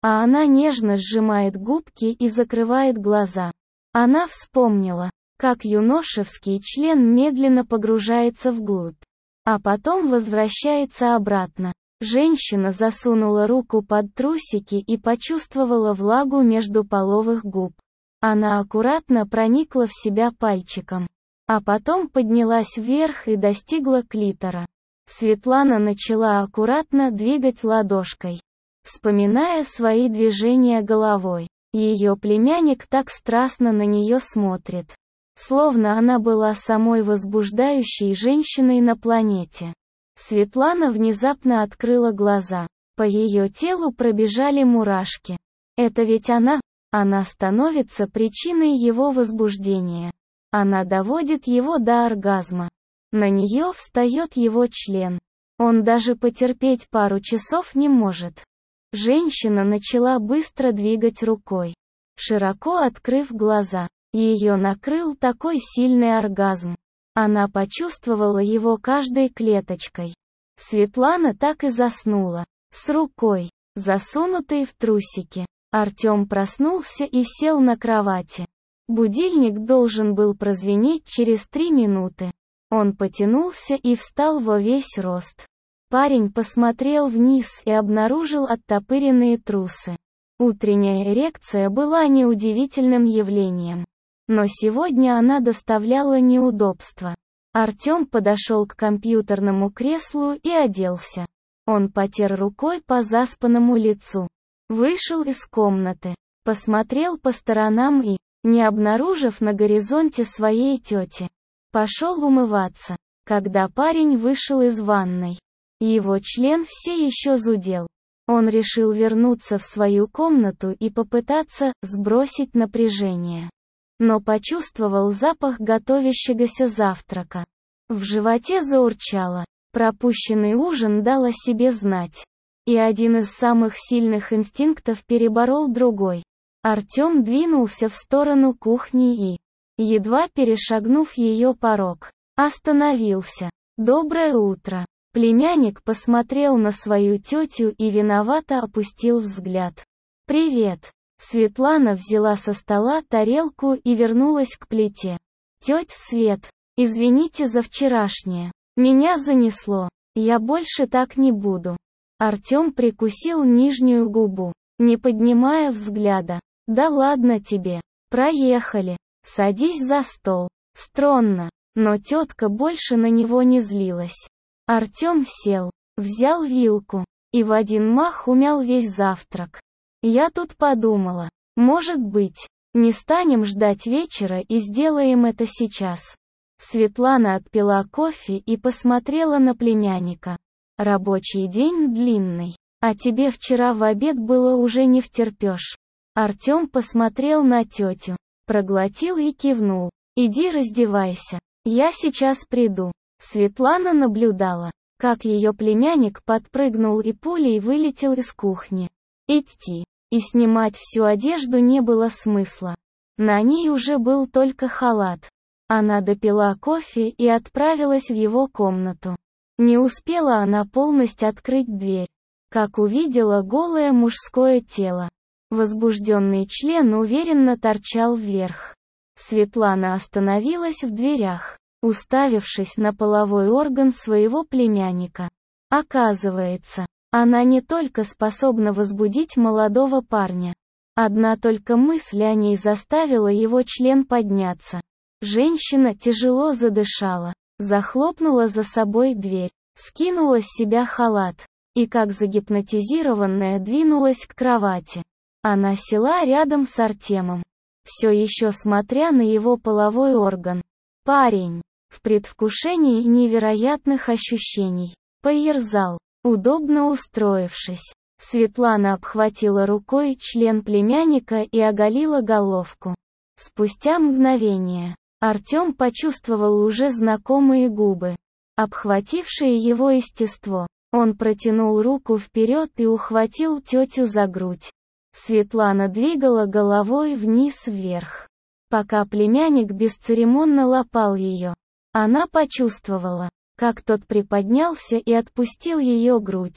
а она нежно сжимает губки и закрывает глаза. Она вспомнила, как юношеский член медленно погружается вглубь, а потом возвращается обратно. Женщина засунула руку под трусики и почувствовала влагу между половых губ. Она аккуратно проникла в себя пальчиком, а потом поднялась вверх и достигла клитора. Светлана начала аккуратно двигать ладошкой, вспоминая свои движения головой. Ее племянник так страстно на нее смотрит, словно она была самой возбуждающей женщиной на планете. Светлана внезапно открыла глаза. По ее телу пробежали мурашки. Это ведь она становится причиной его возбуждения. Она доводит его до оргазма. На нее встает его член. Он даже потерпеть пару часов не может. Женщина начала быстро двигать рукой, широко открыв глаза. Ее накрыл такой сильный оргазм. Она почувствовала его каждой клеточкой. Светлана так и заснула, с рукой, засунутой в трусики. Артем проснулся и сел на кровати. Будильник должен был прозвенеть через 3 минуты. Он потянулся и встал во весь рост. Парень посмотрел вниз и обнаружил оттопыренные трусы. Утренняя эрекция была неудивительным явлением. Но сегодня она доставляла неудобства. Артем подошел к компьютерному креслу и оделся. Он потер рукой по заспанному лицу. Вышел из комнаты, посмотрел по сторонам и, не обнаружив на горизонте своей тети, пошел умываться. Когда парень вышел из ванной, его член все еще зудел. Он решил вернуться в свою комнату и попытаться сбросить напряжение. Но почувствовал запах готовящегося завтрака. В животе заурчало. Пропущенный ужин дал о себе знать. И один из самых сильных инстинктов переборол другой. Артем двинулся в сторону кухни и, едва перешагнув ее порог, остановился. «Доброе утро». Племянник посмотрел на свою тетю и виновато опустил взгляд. «Привет». Светлана взяла со стола тарелку и вернулась к плите. «Тетя Свет, извините за вчерашнее. Меня занесло. Я больше так не буду». Артем прикусил нижнюю губу, не поднимая взгляда. «Да ладно тебе. Проехали. Садись за стол». Странно, но тетка больше на него не злилась. Артем сел, взял вилку и в один мах умял весь завтрак. «Я тут подумала, может быть, не станем ждать вечера и сделаем это сейчас». Светлана отпила кофе и посмотрела на племянника. «Рабочий день длинный, а тебе вчера в обед было уже не втерпешь». Артем посмотрел на тетю, проглотил и кивнул. «Иди раздевайся, я сейчас приду». Светлана наблюдала, как ее племянник подпрыгнул и пулей вылетел из кухни. Идти и снимать всю одежду не было смысла. На ней уже был только халат. Она допила кофе и отправилась в его комнату. Не успела она полностью открыть дверь, как увидела голое мужское тело. Возбужденный член уверенно торчал вверх. Светлана остановилась в дверях, уставившись на половой орган своего племянника. Оказывается, она не только способна возбудить молодого парня. Одна только мысль о ней заставила его член подняться. Женщина тяжело задышала, захлопнула за собой дверь, скинула с себя халат и, как загипнотизированная, двинулась к кровати. Она села рядом с Артемом, все еще смотря на его половой орган. Парень, в предвкушении невероятных ощущений, поерзал, удобно устроившись. Светлана обхватила рукой член племянника и оголила головку. Спустя мгновение, Артем почувствовал уже знакомые губы, обхватившие его естество. Он протянул руку вперед и ухватил тетю за грудь. Светлана двигала головой вниз-вверх, пока племянник бесцеремонно лапал ее. Она почувствовала, как тот приподнялся и отпустил ее грудь.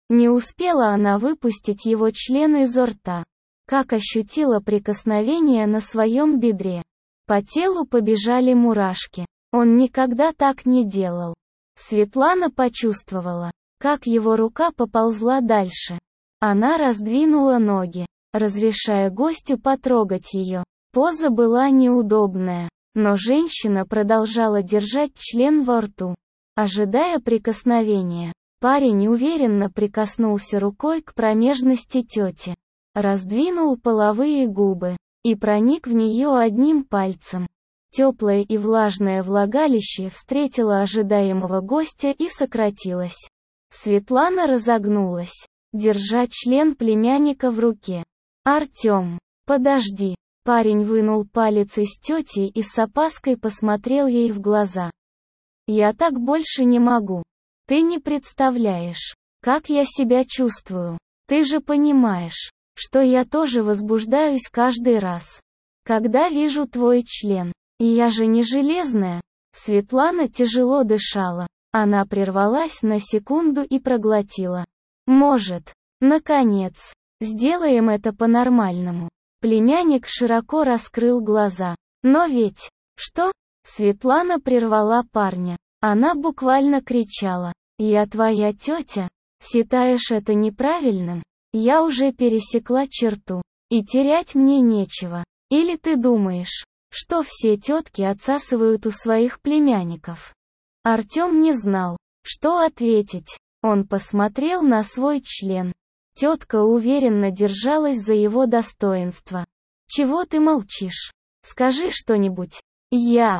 Не успела она выпустить его член изо рта, как ощутила прикосновение на своем бедре. По телу побежали мурашки. Он никогда так не делал. Светлана почувствовала, как его рука поползла дальше. Она раздвинула ноги, разрешая гостю потрогать ее. Поза была неудобная, но женщина продолжала держать член во рту, ожидая прикосновения. Парень уверенно прикоснулся рукой к промежности тети, раздвинул половые губы и проник в нее одним пальцем. Теплое и влажное влагалище встретило ожидаемого гостя и сократилось. Светлана разогнулась, держа член племянника в руке. «Артем, подожди!» Парень вынул палец из тети и с опаской посмотрел ей в глаза. «Я так больше не могу. Ты не представляешь, как я себя чувствую. Ты же понимаешь, что я тоже возбуждаюсь каждый раз, когда вижу твой член. И я же не железная». Светлана тяжело дышала. Она прервалась на секунду и проглотила. «Может, наконец, сделаем это по-нормальному». Племянник широко раскрыл глаза. «Но ведь...» «Что?» Светлана прервала парня. Она буквально кричала. «Я твоя тетя? Считаешь это неправильным? Я уже пересекла черту, и терять мне нечего. Или ты думаешь, что все тетки отсасывают у своих племянников?» Артем не знал, что ответить. Он посмотрел на свой член. Тетка уверенно держалась за его достоинство. «Чего ты молчишь? Скажи что-нибудь». Я.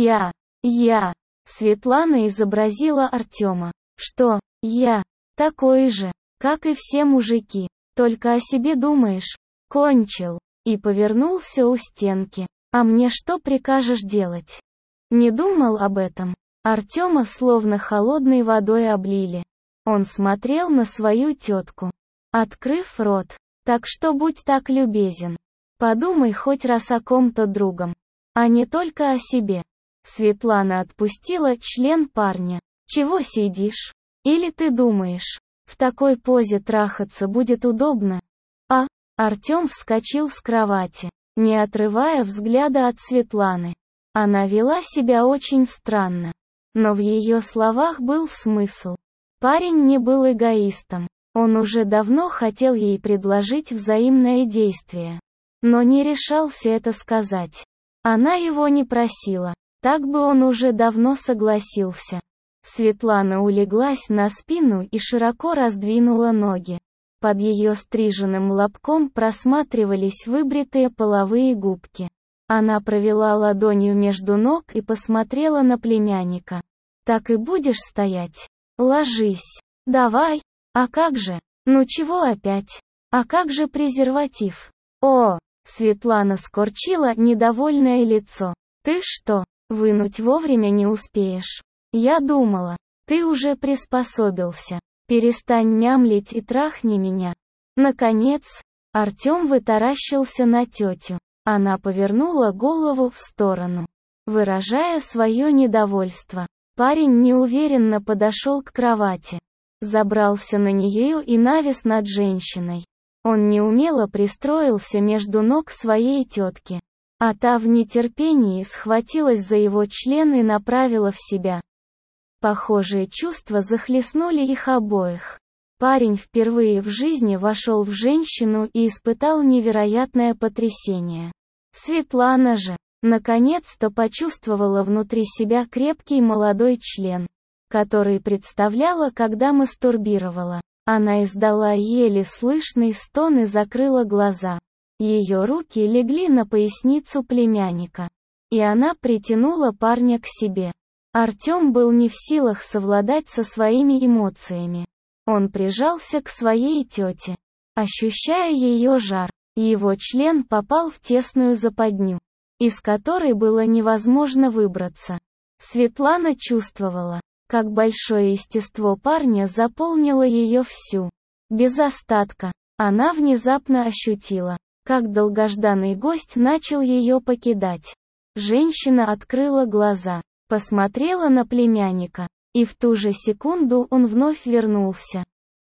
Светлана изобразила Артема. «Что, я? Такой же, как и все мужики. Только о себе думаешь. Кончил». И повернулся у стенки. «А мне что прикажешь делать?» Не думал об этом. Артема словно холодной водой облили. Он смотрел на свою тетку, открыв рот. «Так что будь так любезен. Подумай хоть раз о ком-то другом, а не только о себе». Светлана отпустила член парня. «Чего сидишь? Или ты думаешь, в такой позе трахаться будет удобно?» Артем вскочил с кровати, не отрывая взгляда от Светланы. Она вела себя очень странно, но в ее словах был смысл. Парень не был эгоистом. Он уже давно хотел ей предложить взаимное действие, но не решался это сказать. Она его не просила. Так бы он уже давно согласился. Светлана улеглась на спину и широко раздвинула ноги. Под ее стриженным лобком просматривались выбритые половые губки. Она провела ладонью между ног и посмотрела на племянника. «Так и будешь стоять? Ложись. Давай. А как же? Ну чего опять? А как же презерватив?» «О!» Светлана скорчила недовольное лицо. «Ты что, вынуть вовремя не успеешь? Я думала, ты уже приспособился. Перестань мямлить и трахни меня». Наконец, Артем вытаращился на тетю. Она повернула голову в сторону, выражая свое недовольство. Парень неуверенно подошел к кровати, забрался на нее и навис над женщиной. Он неумело пристроился между ног своей тетки, а та в нетерпении схватилась за его член и направила в себя. Похожие чувства захлестнули их обоих. Парень впервые в жизни вошел в женщину и испытал невероятное потрясение. Светлана же, наконец-то почувствовала внутри себя крепкий молодой член, который представляла, когда мастурбировала. Она издала еле слышный стон и закрыла глаза. Ее руки легли на поясницу племянника, и она притянула парня к себе. Артем был не в силах совладать со своими эмоциями. Он прижался к своей тете, ощущая ее жар. Его член попал в тесную западню, из которой было невозможно выбраться. Светлана чувствовала, как большое естество парня заполнило ее всю. Без остатка. Она внезапно ощутила, как долгожданный гость начал ее покидать. Женщина открыла глаза, посмотрела на племянника, и в ту же секунду он вновь вернулся.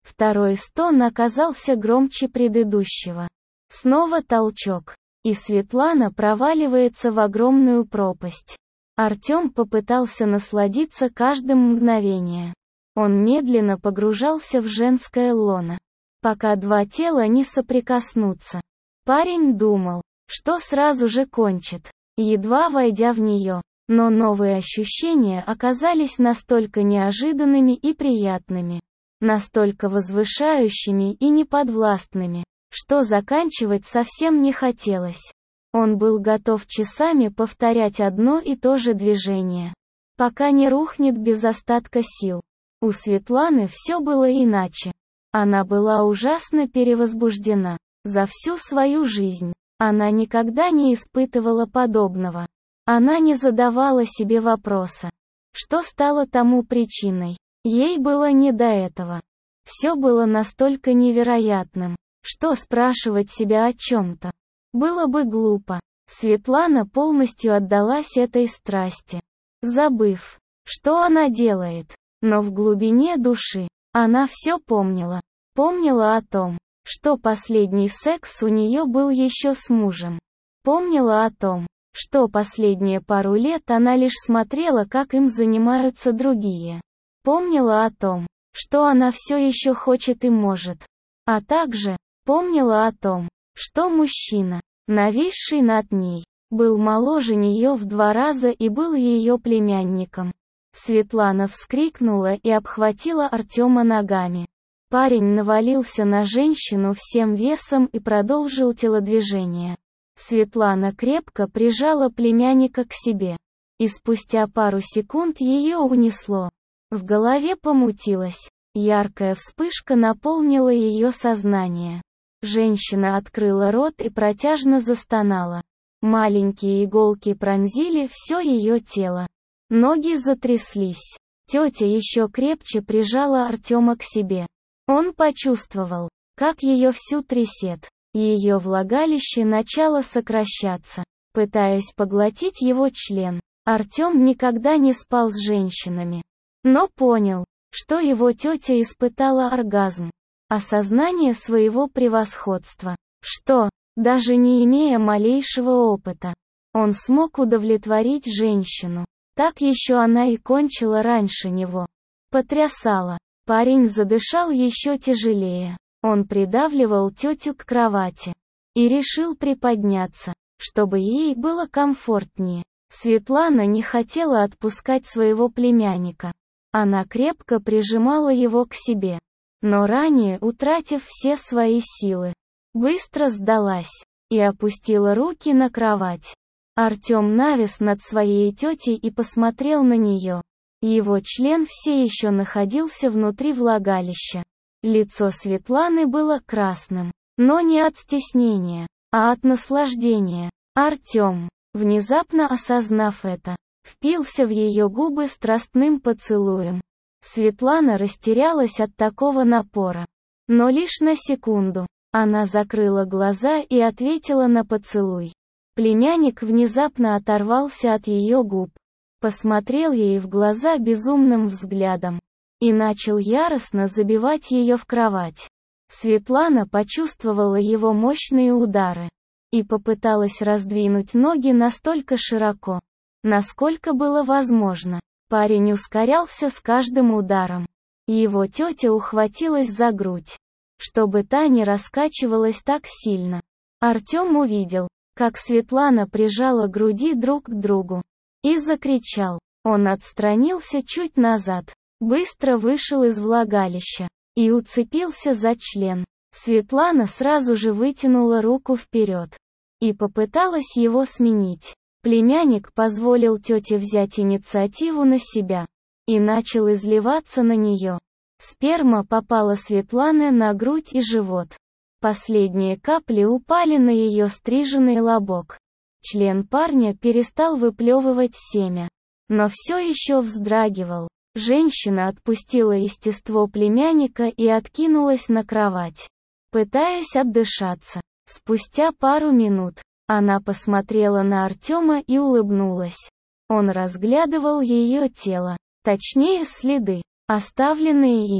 Второй стон оказался громче предыдущего. Снова толчок, и Светлана проваливается в огромную пропасть. Артём попытался насладиться каждым мгновением. Он медленно погружался в женское лоно, пока два тела не соприкоснутся. Парень думал, что сразу же кончит, едва войдя в неё, но новые ощущения оказались настолько неожиданными и приятными, настолько возвышающими и неподвластными, что заканчивать совсем не хотелось. Он был готов часами повторять одно и то же движение, пока не рухнет без остатка сил. У Светланы все было иначе. Она была ужасно перевозбуждена. За всю свою жизнь она никогда не испытывала подобного. Она не задавала себе вопроса, что стало тому причиной. Ей было не до этого. Все было настолько невероятным, что спрашивать себя о чем-то было бы глупо. Светлана полностью отдалась этой страсти, забыв, что она делает. Но в глубине души она все помнила. Помнила о том, что последний секс у нее был еще с мужем. Помнила о том, что последние пару лет она лишь смотрела, как им занимаются другие. Помнила о том, что она все еще хочет и может. А также помнила о том, что мужчина, нависший над ней, был моложе нее в 2 раза и был ее племянником. Светлана вскрикнула и обхватила Артема ногами. Парень навалился на женщину всем весом и продолжил телодвижение. Светлана крепко прижала племянника к себе. И спустя пару секунд ее унесло. В голове помутилось. Яркая вспышка наполнила ее сознание. Женщина открыла рот и протяжно застонала. Маленькие иголки пронзили все ее тело. Ноги затряслись. Тетя еще крепче прижала Артема к себе. Он почувствовал, как ее всю трясет. Ее влагалище начало сокращаться, пытаясь поглотить его член. Артем никогда не спал с женщинами, но понял, что его тетя испытала оргазм. Осознание своего превосходства, что, даже не имея малейшего опыта, он смог удовлетворить женщину. Так еще она и кончила раньше него. Потрясало. Парень задышал еще тяжелее. Он придавливал тетю к кровати и решил приподняться, чтобы ей было комфортнее. Светлана не хотела отпускать своего племянника. Она крепко прижимала его к себе, но ранее, утратив все свои силы, быстро сдалась и опустила руки на кровать. Артем навис над своей тетей и посмотрел на нее. Его член все еще находился внутри влагалища. Лицо Светланы было красным, но не от стеснения, а от наслаждения. Артем, внезапно осознав это, впился в ее губы страстным поцелуем. Светлана растерялась от такого напора. Но лишь на секунду. Она закрыла глаза и ответила на поцелуй. Племянник внезапно оторвался от ее губ, посмотрел ей в глаза безумным взглядом и начал яростно забивать ее в кровать. Светлана почувствовала его мощные удары и попыталась раздвинуть ноги настолько широко, насколько было возможно. Парень ускорялся с каждым ударом. Его тетя ухватилась за грудь, чтобы та не раскачивалась так сильно. Артем увидел, как Светлана прижала груди друг к другу, и закричал. Он отстранился чуть назад, быстро вышел из влагалища и уцепился за член. Светлана сразу же вытянула руку вперед и попыталась его сменить. Племянник позволил тете взять инициативу на себя и начал изливаться на нее. Сперма попала Светлане на грудь и живот. Последние капли упали на ее стриженный лобок. Член парня перестал выплевывать семя, но все еще вздрагивал. Женщина отпустила естество племянника и откинулась на кровать, пытаясь отдышаться. Спустя пару минут, она посмотрела на Артема и улыбнулась. Он разглядывал ее тело, точнее следы, оставленные им.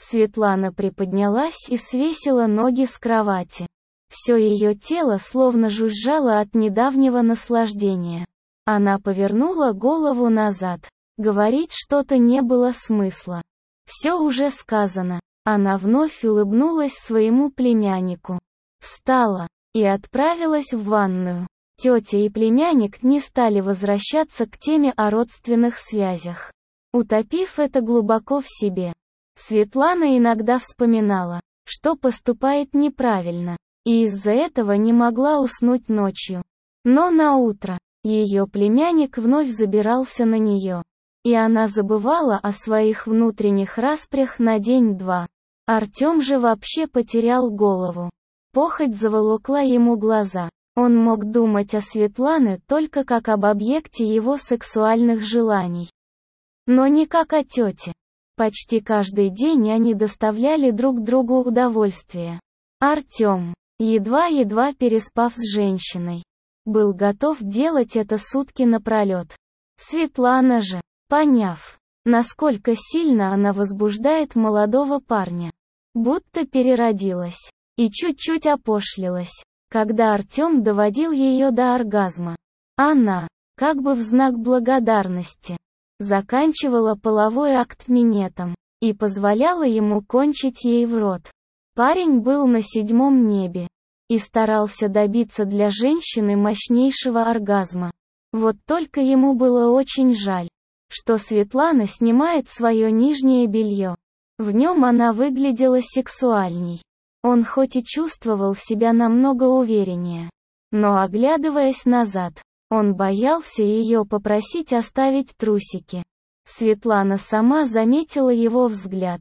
Светлана приподнялась и свесила ноги с кровати. Все ее тело словно жужжало от недавнего наслаждения. Она повернула голову назад. Говорить что-то не было смысла. Все уже сказано. Она вновь улыбнулась своему племяннику. Встала и отправилась в ванную. Тетя и племянник не стали возвращаться к теме о родственных связях. Утопив это глубоко в себе, Светлана иногда вспоминала, что поступает неправильно, и из-за этого не могла уснуть ночью. Но на утро ее племянник вновь забирался на нее, и она забывала о своих внутренних распрях на день-два. Артем же вообще потерял голову. Похоть заволокла ему глаза. Он мог думать о Светлане только как об объекте его сексуальных желаний. Но не как о тете. Почти каждый день они доставляли друг другу удовольствие. Артем, едва-едва переспав с женщиной, был готов делать это сутки напролет. Светлана же, поняв, насколько сильно она возбуждает молодого парня, будто переродилась и чуть-чуть опошлилась, когда Артем доводил ее до оргазма. Она, как бы в знак благодарности, заканчивала половой акт минетом и позволяла ему кончить ей в рот. Парень был на 7-м небе и старался добиться для женщины мощнейшего оргазма. Вот только ему было очень жаль, что Светлана снимает свое нижнее белье. В нем она выглядела сексуальней. Он хоть и чувствовал себя намного увереннее, но, оглядываясь назад, он боялся ее попросить оставить трусики. Светлана сама заметила его взгляд.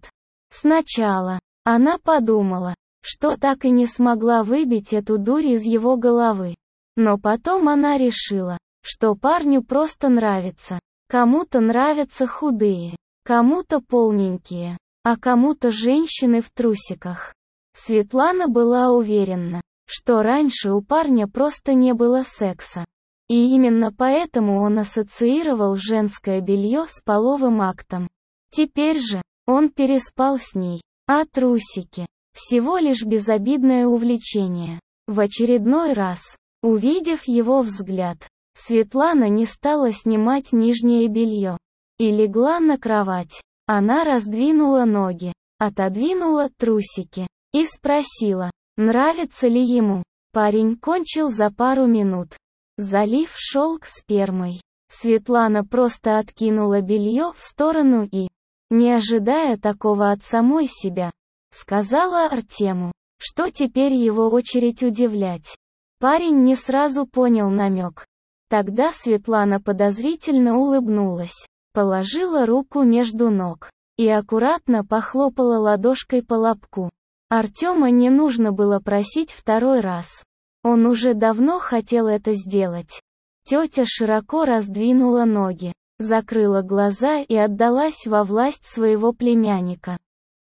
Сначала она подумала, что так и не смогла выбить эту дурь из его головы. Но потом она решила, что парню просто нравится. Кому-то нравятся худые, кому-то полненькие, а кому-то женщины в трусиках. Светлана была уверена, что раньше у парня просто не было секса. И именно поэтому он ассоциировал женское белье с половым актом. Теперь же, он переспал с ней, а трусики – всего лишь безобидное увлечение. В очередной раз, увидев его взгляд, Светлана не стала снимать нижнее белье и легла на кровать. Она раздвинула ноги, отодвинула трусики и спросила, нравится ли ему. Парень кончил за пару минут, залив шелк спермой. Светлана просто откинула белье в сторону и, не ожидая такого от самой себя, сказала Артему, что теперь его очередь удивлять. Парень не сразу понял намек. Тогда Светлана подозрительно улыбнулась, положила руку между ног и аккуратно похлопала ладошкой по лобку. Артема не нужно было просить второй раз. Он уже давно хотел это сделать. Тетя широко раздвинула ноги, закрыла глаза и отдалась во власть своего племянника.